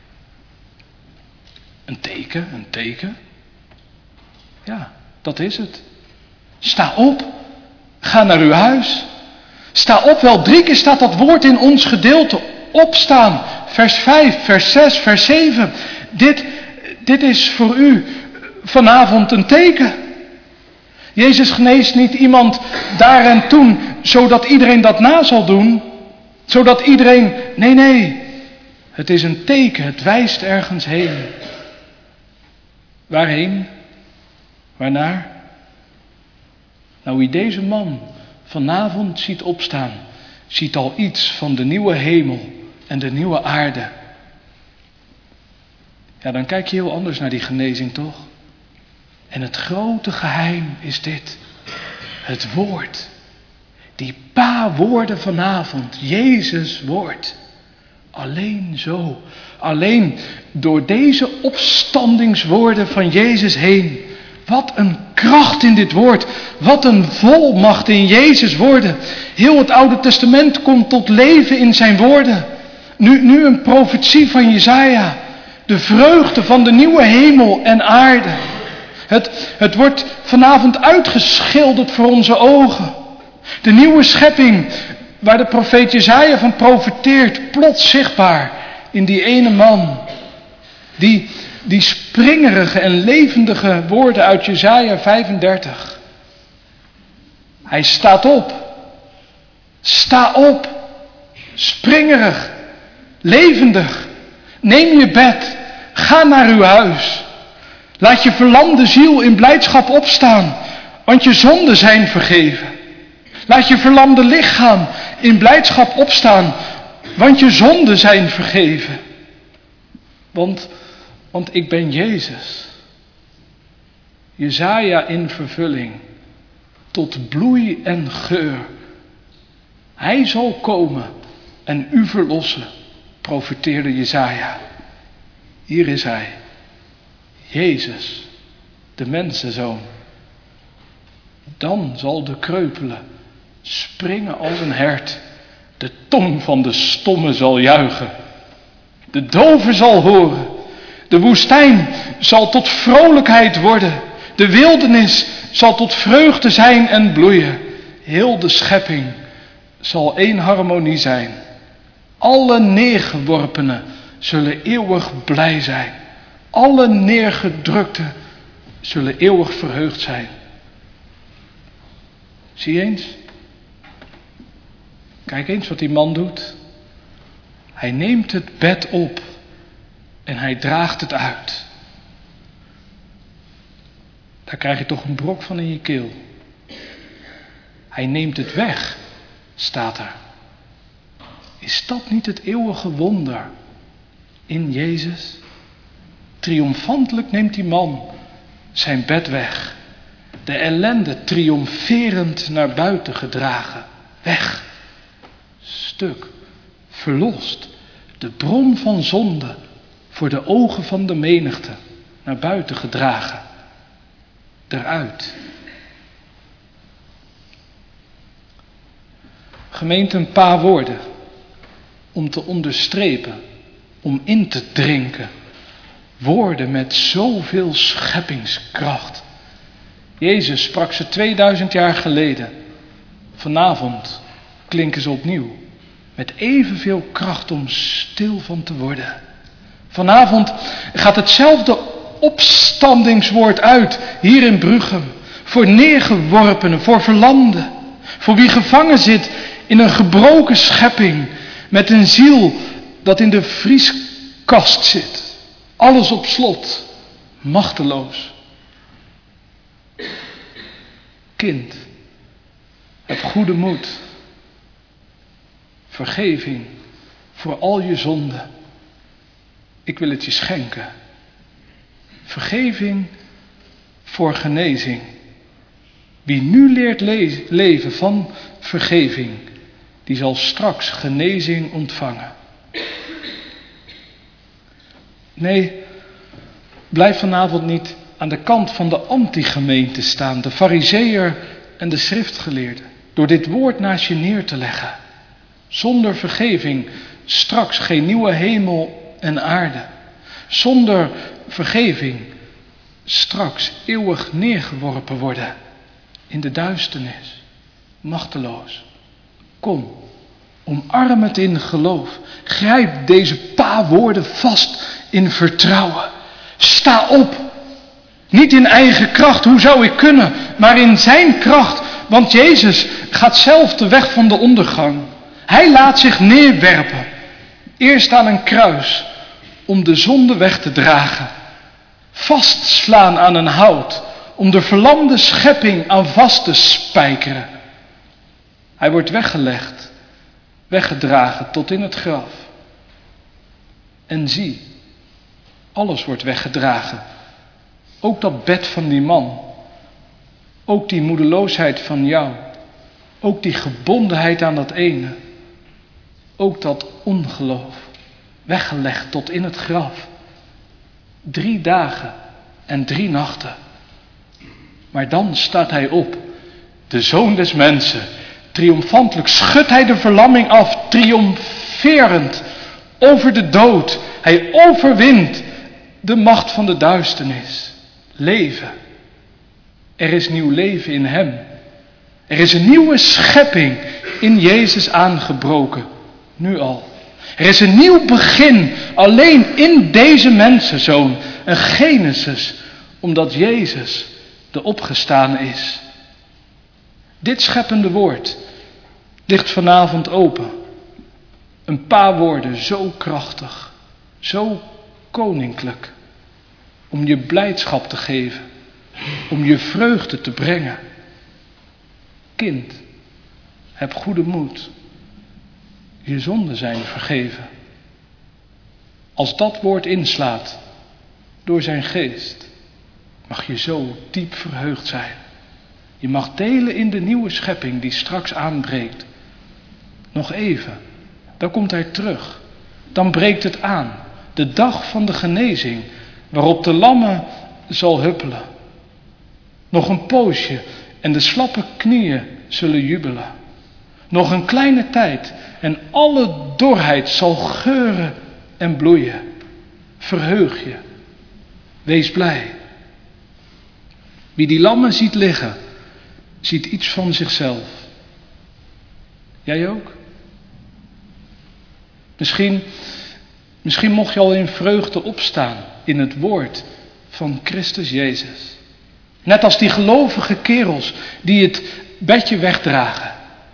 Een teken, een teken. Ja, dat is het. Sta op, ga naar uw huis. Sta op, wel drie keer staat dat woord in ons gedeelte. Opstaan, vers vijf, vers zes, vers zeven. Dit, dit is voor u vanavond een teken. Jezus geneest niet iemand daar en toen, zodat iedereen dat na zal doen. Zodat iedereen, nee, nee. Het is een teken, het wijst ergens heen. Waarheen? Waarnaar? Nou, wie deze man vanavond ziet opstaan, ziet al iets van de nieuwe hemel en de nieuwe aarde. Ja, dan kijk je heel anders naar die genezing, toch? En het grote geheim is dit. Het woord. Die paar woorden vanavond. Jezus woord. Alleen zo. Alleen door deze opstandingswoorden van Jezus heen. Wat een kracht in dit woord. Wat een volmacht in Jezus woorden. Heel het Oude Testament komt tot leven in zijn woorden. Nu, nu een profetie van Jesaja. De vreugde van de nieuwe hemel en aarde. Het, het wordt vanavond uitgeschilderd voor onze ogen. De nieuwe schepping waar de profeet Jesaja van profeteert, plots zichtbaar in die ene man. Die, die springerige en levendige woorden uit Jesaja vijfendertig. Hij staat op. Sta op. Springerig. Levendig. Neem je bed. Ga naar uw huis. Laat je verlamde ziel in blijdschap opstaan, want je zonden zijn vergeven. Laat je verlamde lichaam in blijdschap opstaan, want je zonden zijn vergeven. Want, want ik ben Jezus. Jesaja in vervulling, tot bloei en geur. Hij zal komen en u verlossen, profeteerde Jesaja. Hier is hij. Jezus, de mensenzoon. Dan zal de kreupele springen als een hert. De tong van de stomme zal juichen. De dove zal horen. De woestijn zal tot vrolijkheid worden. De wildernis zal tot vreugde zijn en bloeien. Heel de schepping zal één harmonie zijn. Alle neergeworpenen zullen eeuwig blij zijn. Alle neergedrukten zullen eeuwig verheugd zijn. Zie je eens? Kijk eens wat die man doet. Hij neemt het bed op en hij draagt het uit. Daar krijg je toch een brok van in je keel. Hij neemt het weg, staat er. Is dat niet het eeuwige wonder in Jezus? Triomfantelijk neemt die man zijn bed weg. De ellende triomferend naar buiten gedragen. Weg. Stuk. Verlost. De bron van zonde voor de ogen van de menigte naar buiten gedragen. Eruit. Gemeente, een paar woorden om te onderstrepen, om in te drinken. Woorden met zoveel scheppingskracht. Jezus sprak ze tweeduizend jaar geleden. Vanavond klinken ze opnieuw. Met evenveel kracht om stil van te worden. Vanavond gaat hetzelfde opstandingswoord uit hier in Bruchem. Voor neergeworpenen, voor verlamden. Voor wie gevangen zit in een gebroken schepping. Met een ziel dat in de vrieskast zit. Alles op slot. machteloos. Kind, heb goede moed. Vergeving voor al je zonden. Ik wil het je schenken. Vergeving voor genezing. Wie nu leert le- leven van vergeving, die zal straks genezing ontvangen. Nee, blijf vanavond niet aan de kant van de antigemeente staan, de farizeeër en de schriftgeleerde, door dit woord naast je neer te leggen. Zonder vergeving straks geen nieuwe hemel en aarde. Zonder vergeving straks eeuwig neergeworpen worden in de duisternis, machteloos. Kom, omarm het in geloof. Grijp deze paar woorden vast in vertrouwen. Sta op. Niet in eigen kracht, hoe zou ik kunnen, maar in zijn kracht. Want Jezus gaat zelf de weg van de ondergang. Hij laat zich neerwerpen. Eerst aan een kruis om de zonde weg te dragen. Vastslaan aan een hout om de verlamde schepping aan vast te spijkeren. Hij wordt weggelegd, weggedragen tot in het graf. En zie, alles wordt weggedragen. Ook dat bed van die man. Ook die moedeloosheid van jou. Ook die gebondenheid aan dat ene. Ook dat ongeloof. Weggelegd tot in het graf. Drie dagen en drie nachten. Maar dan staat hij op. De Zoon des Mensen. Triomfantelijk schudt hij de verlamming af. Triomferend over de dood. Hij overwint de macht van de duisternis. Leven. Er is nieuw leven in hem. Er is een nieuwe schepping in Jezus aangebroken. Nu al. Er is een nieuw begin alleen in deze mensenzoon. Een Genesis, omdat Jezus de opgestane is. Dit scheppende woord ligt vanavond open. Een paar woorden zo krachtig, zo koninklijk. Om je blijdschap te geven. Om je vreugde te brengen. Kind, heb goede moed. Je zonden zijn vergeven. Als dat woord inslaat door zijn geest, mag je zo diep verheugd zijn. Je mag delen in de nieuwe schepping die straks aanbreekt. Nog even, dan komt hij terug. Dan breekt het aan. De dag van de genezing, waarop de lamme zal huppelen. Nog een poosje en de slappe knieën zullen jubelen. Nog een kleine tijd en alle dorheid zal geuren en bloeien. Verheug je. Wees blij. Wie die lammen ziet liggen, ziet iets van zichzelf. Jij ook? Misschien, misschien mocht je al in vreugde opstaan in het woord van Christus Jezus. Net als die gelovige kerels die het bedje wegdragen.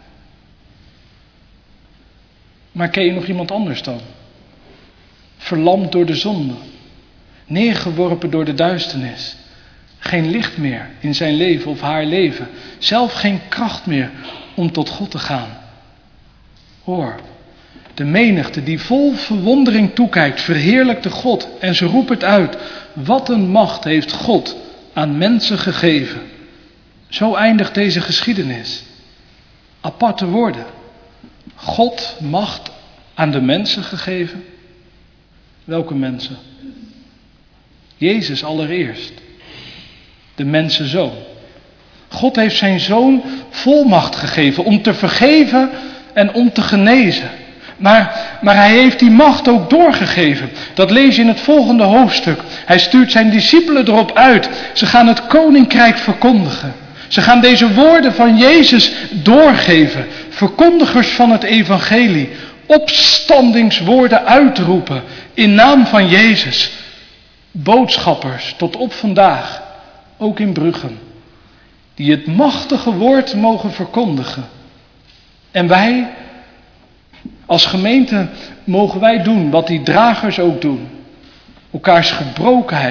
Maar ken je nog iemand anders dan? Verlamd door de zonde. Neergeworpen door de duisternis. Geen licht meer in zijn leven of haar leven. Zelf geen kracht meer om tot God te gaan. Hoor, de menigte die vol verwondering toekijkt, verheerlijkt de God. En ze roept het uit. Wat een macht heeft God aan mensen gegeven. Zo eindigt deze geschiedenis. Aparte woorden. God macht aan de mensen gegeven. Welke mensen? Jezus allereerst. De mensenzoon. God heeft zijn zoon volmacht gegeven om te vergeven en om te genezen. Maar, maar hij heeft die macht ook doorgegeven. Dat lees je in het volgende hoofdstuk. Hij stuurt zijn discipelen erop uit. Ze gaan het koninkrijk verkondigen. Ze gaan deze woorden van Jezus doorgeven. Verkondigers van het evangelie. Opstandingswoorden uitroepen in naam van Jezus. Boodschappers tot op vandaag, ook in Bruggen. Die het machtige woord mogen verkondigen. En wij, als gemeente, mogen wij doen wat die dragers ook doen. Elkaars gebrokenheid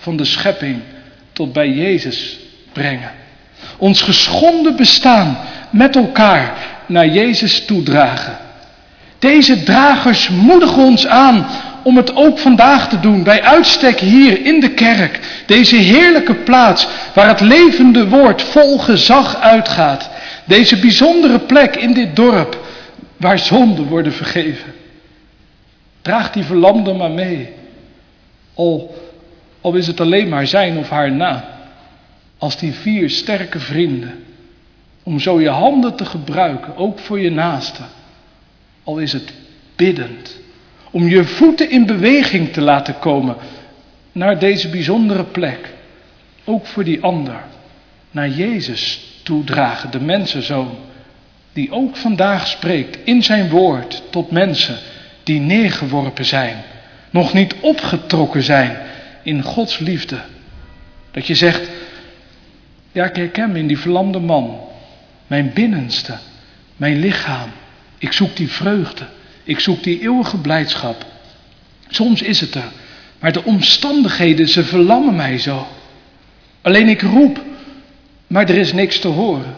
van de schepping tot bij Jezus brengen. Ons geschonden bestaan met elkaar naar Jezus toedragen. Deze dragers moedigen ons aan om het ook vandaag te doen, bij uitstek hier in de kerk. Deze heerlijke plaats waar het levende woord vol gezag uitgaat. Deze bijzondere plek in dit dorp waar zonden worden vergeven. Draag die verlamde maar mee. Al, al is het alleen maar zijn of haar naam. Als die vier sterke vrienden. Om zo je handen te gebruiken, ook voor je naaste. Al is het biddend. Om je voeten in beweging te laten komen naar deze bijzondere plek. Ook voor die ander. Naar Jezus toedragen, de mensenzoon. Die ook vandaag spreekt in zijn woord tot mensen die neergeworpen zijn. Nog niet opgetrokken zijn in Gods liefde. Dat je zegt, ja, ik herken me in die verlamde man. Mijn binnenste, mijn lichaam. Ik zoek die vreugde. Ik zoek die eeuwige blijdschap. Soms is het er. Maar de omstandigheden, ze verlammen mij zo. Alleen ik roep, maar er is niks te horen.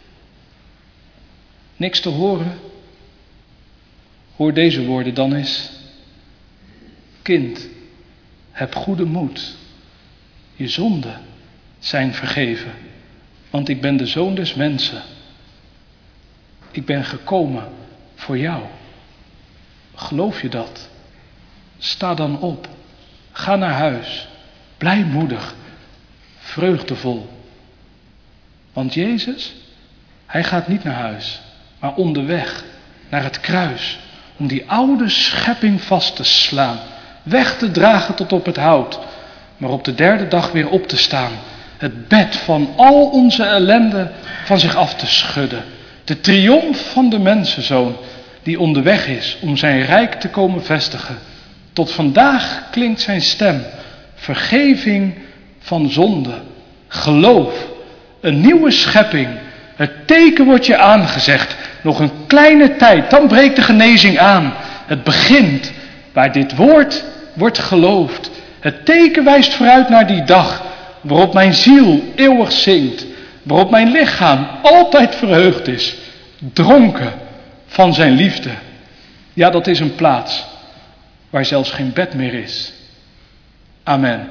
Niks te horen? Hoor deze woorden dan eens. Kind, heb goede moed. Je zonden zijn vergeven. Want ik ben de zoon des mensen. Ik ben gekomen voor jou. Geloof je dat? Sta dan op. Ga naar huis. Blijmoedig. Vreugdevol. Want Jezus, hij gaat niet naar huis, maar onderweg naar het kruis. Om die oude schepping vast te slaan. Weg te dragen tot op het hout. Maar op de derde dag weer op te staan. Het bed van al onze ellende van zich af te schudden. De triomf van de mensenzoon die onderweg is om zijn rijk te komen vestigen. Tot vandaag klinkt zijn stem. Vergeving van zonde. Geloof. Een nieuwe schepping. Het teken wordt je aangezegd. Nog een kleine tijd, dan breekt de genezing aan. Het begint waar dit woord wordt geloofd. Het teken wijst vooruit naar die dag waarop mijn ziel eeuwig zingt. Waarop mijn lichaam altijd verheugd is. Dronken van zijn liefde. Ja, dat is een plaats waar zelfs geen bed meer is. Amen.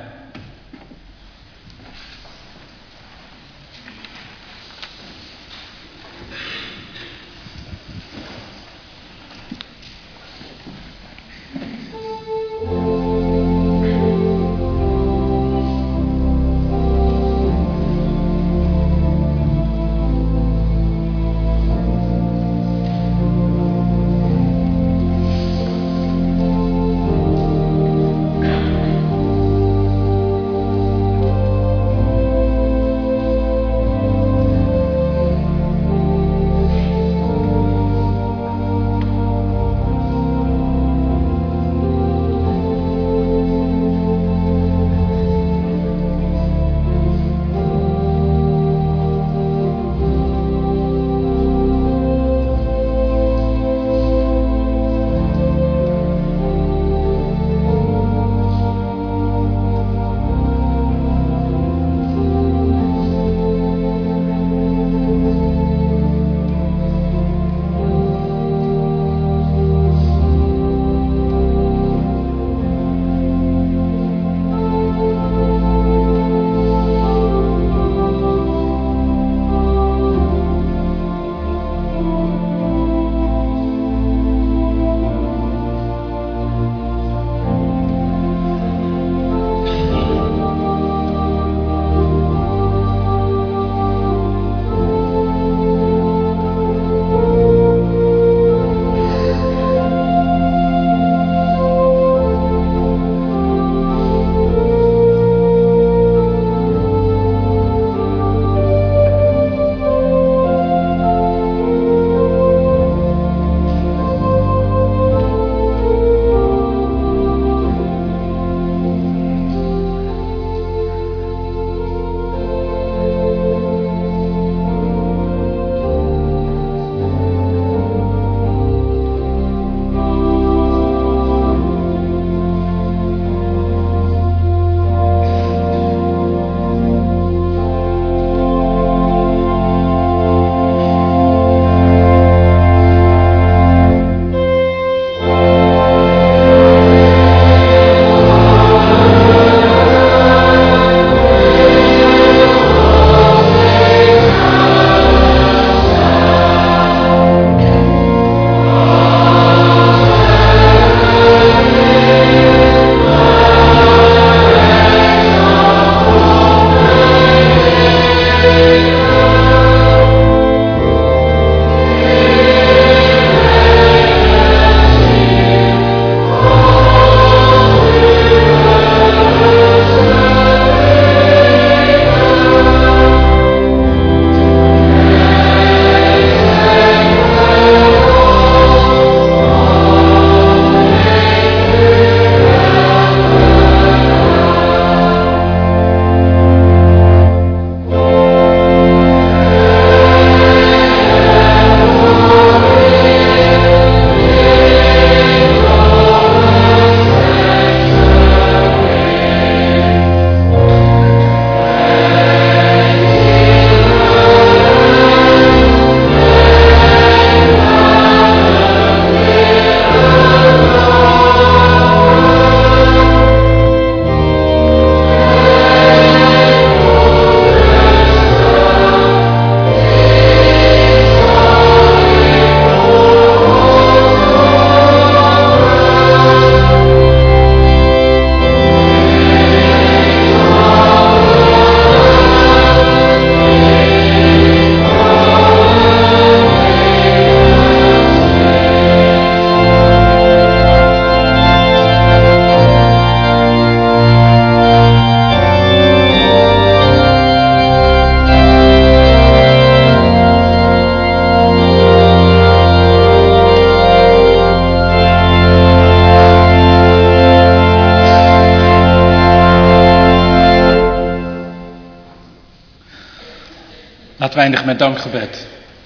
we eindigen met dankgebed.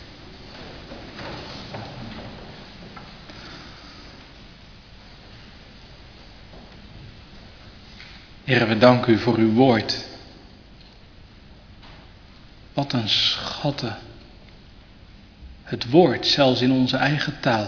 Heere, we danken u voor uw woord. Wat een schatten. Het woord, zelfs in onze eigen taal.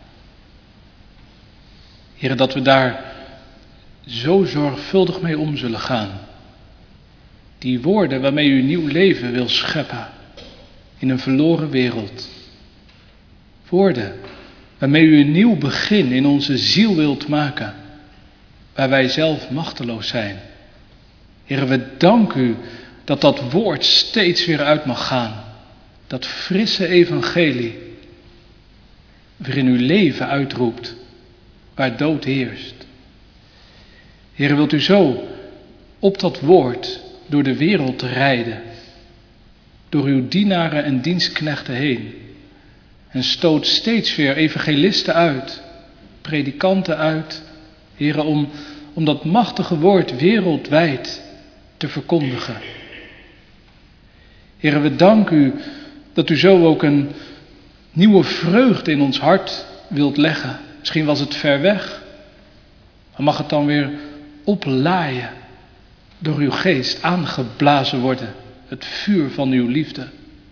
Heere, dat we daar zo zorgvuldig mee om zullen gaan. Die woorden waarmee u nieuw leven wil scheppen in een verloren wereld. Woorden waarmee u een nieuw begin in onze ziel wilt maken, waar wij zelf machteloos zijn. Heere, we danken u dat dat woord steeds weer uit mag gaan. Dat frisse evangelie, waarin uw leven uitroept, waar dood heerst. Heere, wilt u zo op dat woord door de wereld rijden, door uw dienaren en dienstknechten heen, en stoot steeds weer evangelisten uit, predikanten uit, Heere, om, om dat machtige woord wereldwijd te verkondigen. Heere, we danken u dat u zo ook een nieuwe vreugde in ons hart wilt leggen. Misschien was het ver weg, maar mag het dan weer oplaaien, door uw geest aangeblazen worden, het vuur van uw liefde.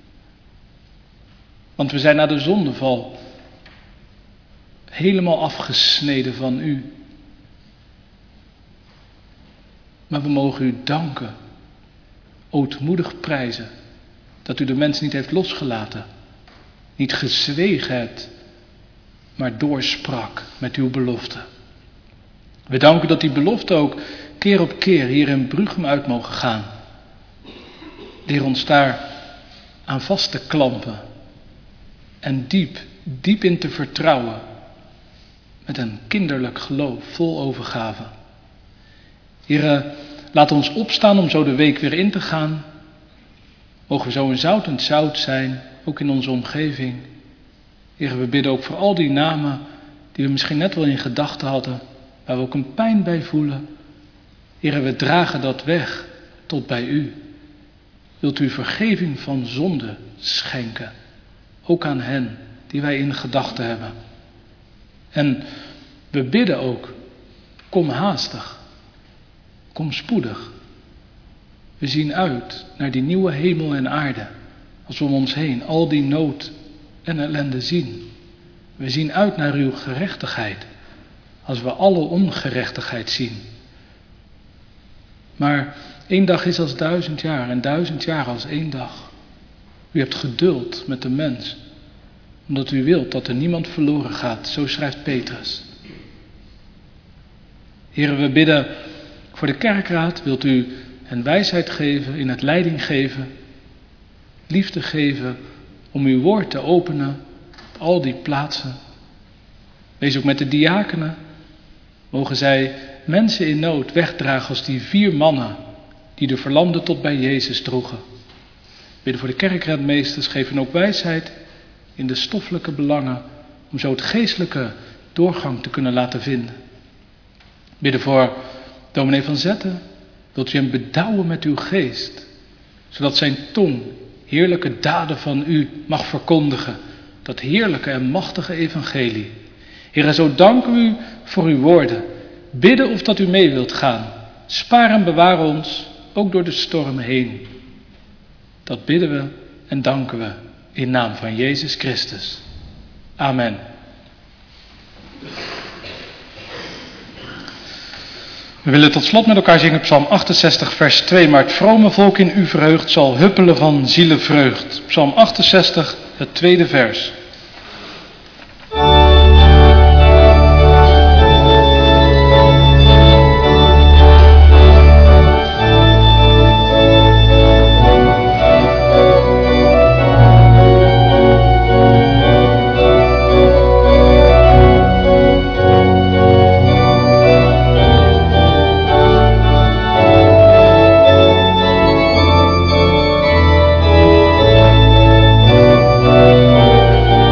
Want we zijn na de zondeval helemaal afgesneden van u. Maar we mogen u danken, ootmoedig prijzen, dat u de mens niet heeft losgelaten, niet gezwegen hebt, maar doorsprak met uw belofte. We danken dat die belofte ook keer op keer hier in Bruchem uit mogen gaan. Leer ons daar aan vast te klampen en diep, diep in te vertrouwen, met een kinderlijk geloof vol overgave. Heere, laat ons opstaan om zo de week weer in te gaan. Mogen we zo een zoutend zout zijn, ook in onze omgeving. Heere, we bidden ook voor al die namen die we misschien net wel in gedachten hadden, waar we ook een pijn bij voelen. Heere, we dragen dat weg tot bij u. Wilt u vergeving van zonde schenken, ook aan hen die wij in gedachten hebben. En we bidden ook, kom haastig, kom spoedig. We zien uit naar die nieuwe hemel en aarde, als we om ons heen al die nood en ellende zien. We zien uit naar uw gerechtigheid, als we alle ongerechtigheid zien. Maar één dag is als duizend jaar en duizend jaar als één dag. U hebt geduld met de mens, omdat u wilt dat er niemand verloren gaat, zo schrijft Petrus. Heren, we bidden voor de kerkraad, wilt u hen wijsheid geven, in het leiding geven, liefde geven om uw woord te openen op al die plaatsen. Wees ook met de diakenen, mogen zij mensen in nood wegdragen als die vier mannen die de verlamden tot bij Jezus droegen. Bidden voor de kerkraadmeesters, geven ook wijsheid in de stoffelijke belangen, om zo het geestelijke doorgang te kunnen laten vinden. Bidden voor dominee van Zetten, wilt u hem bedouwen met uw geest, zodat zijn tong heerlijke daden van u mag verkondigen, dat heerlijke en machtige evangelie. Heere, zo danken we u voor uw woorden. Bidden of dat u mee wilt gaan. Spaar en bewaar ons, ook door de storm heen. Dat bidden we en danken we in naam van Jezus Christus. Amen. We willen tot slot met elkaar zingen Psalm achtenzestig vers twee. Maar het vrome volk in u verheugt zal huppelen van zielevreugd. Psalm achtenzestig, het tweede vers. Thank you.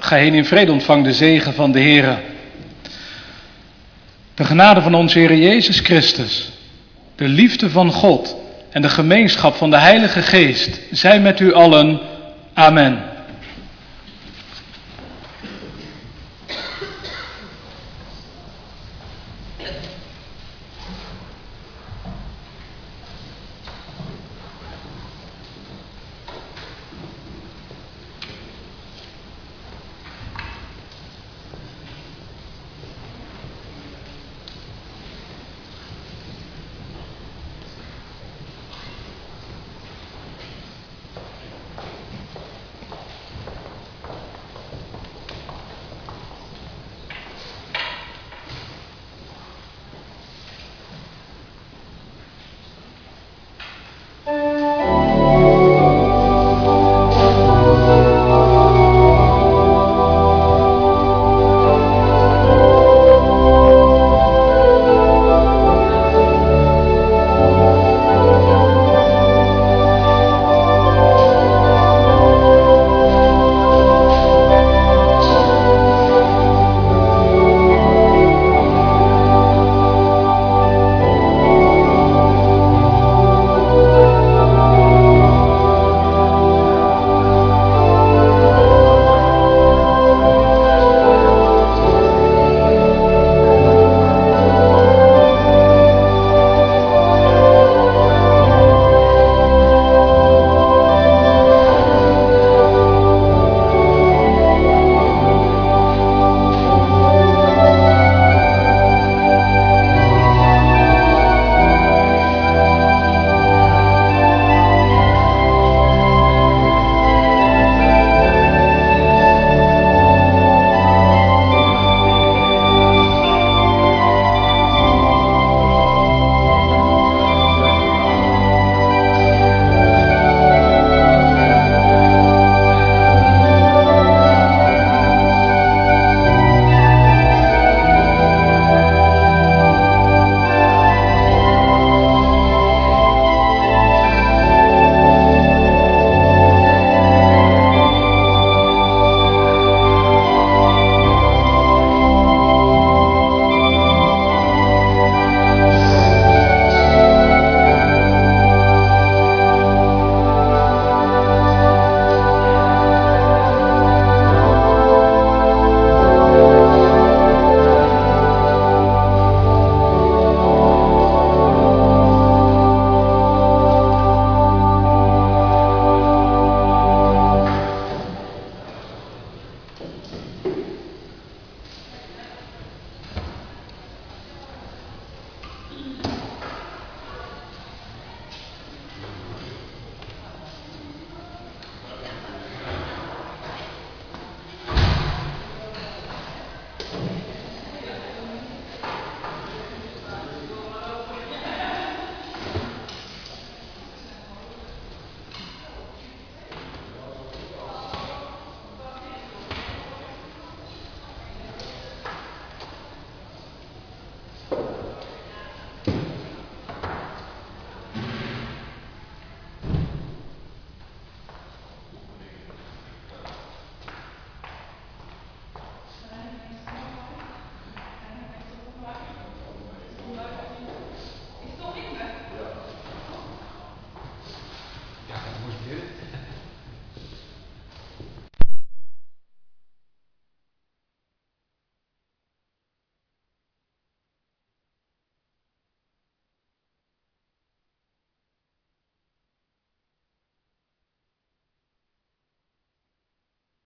Ga heen in vrede, ontvang de zegen van de Heere. De genade van onze Heer Jezus Christus, de liefde van God en de gemeenschap van de Heilige Geest zijn met u allen. Amen.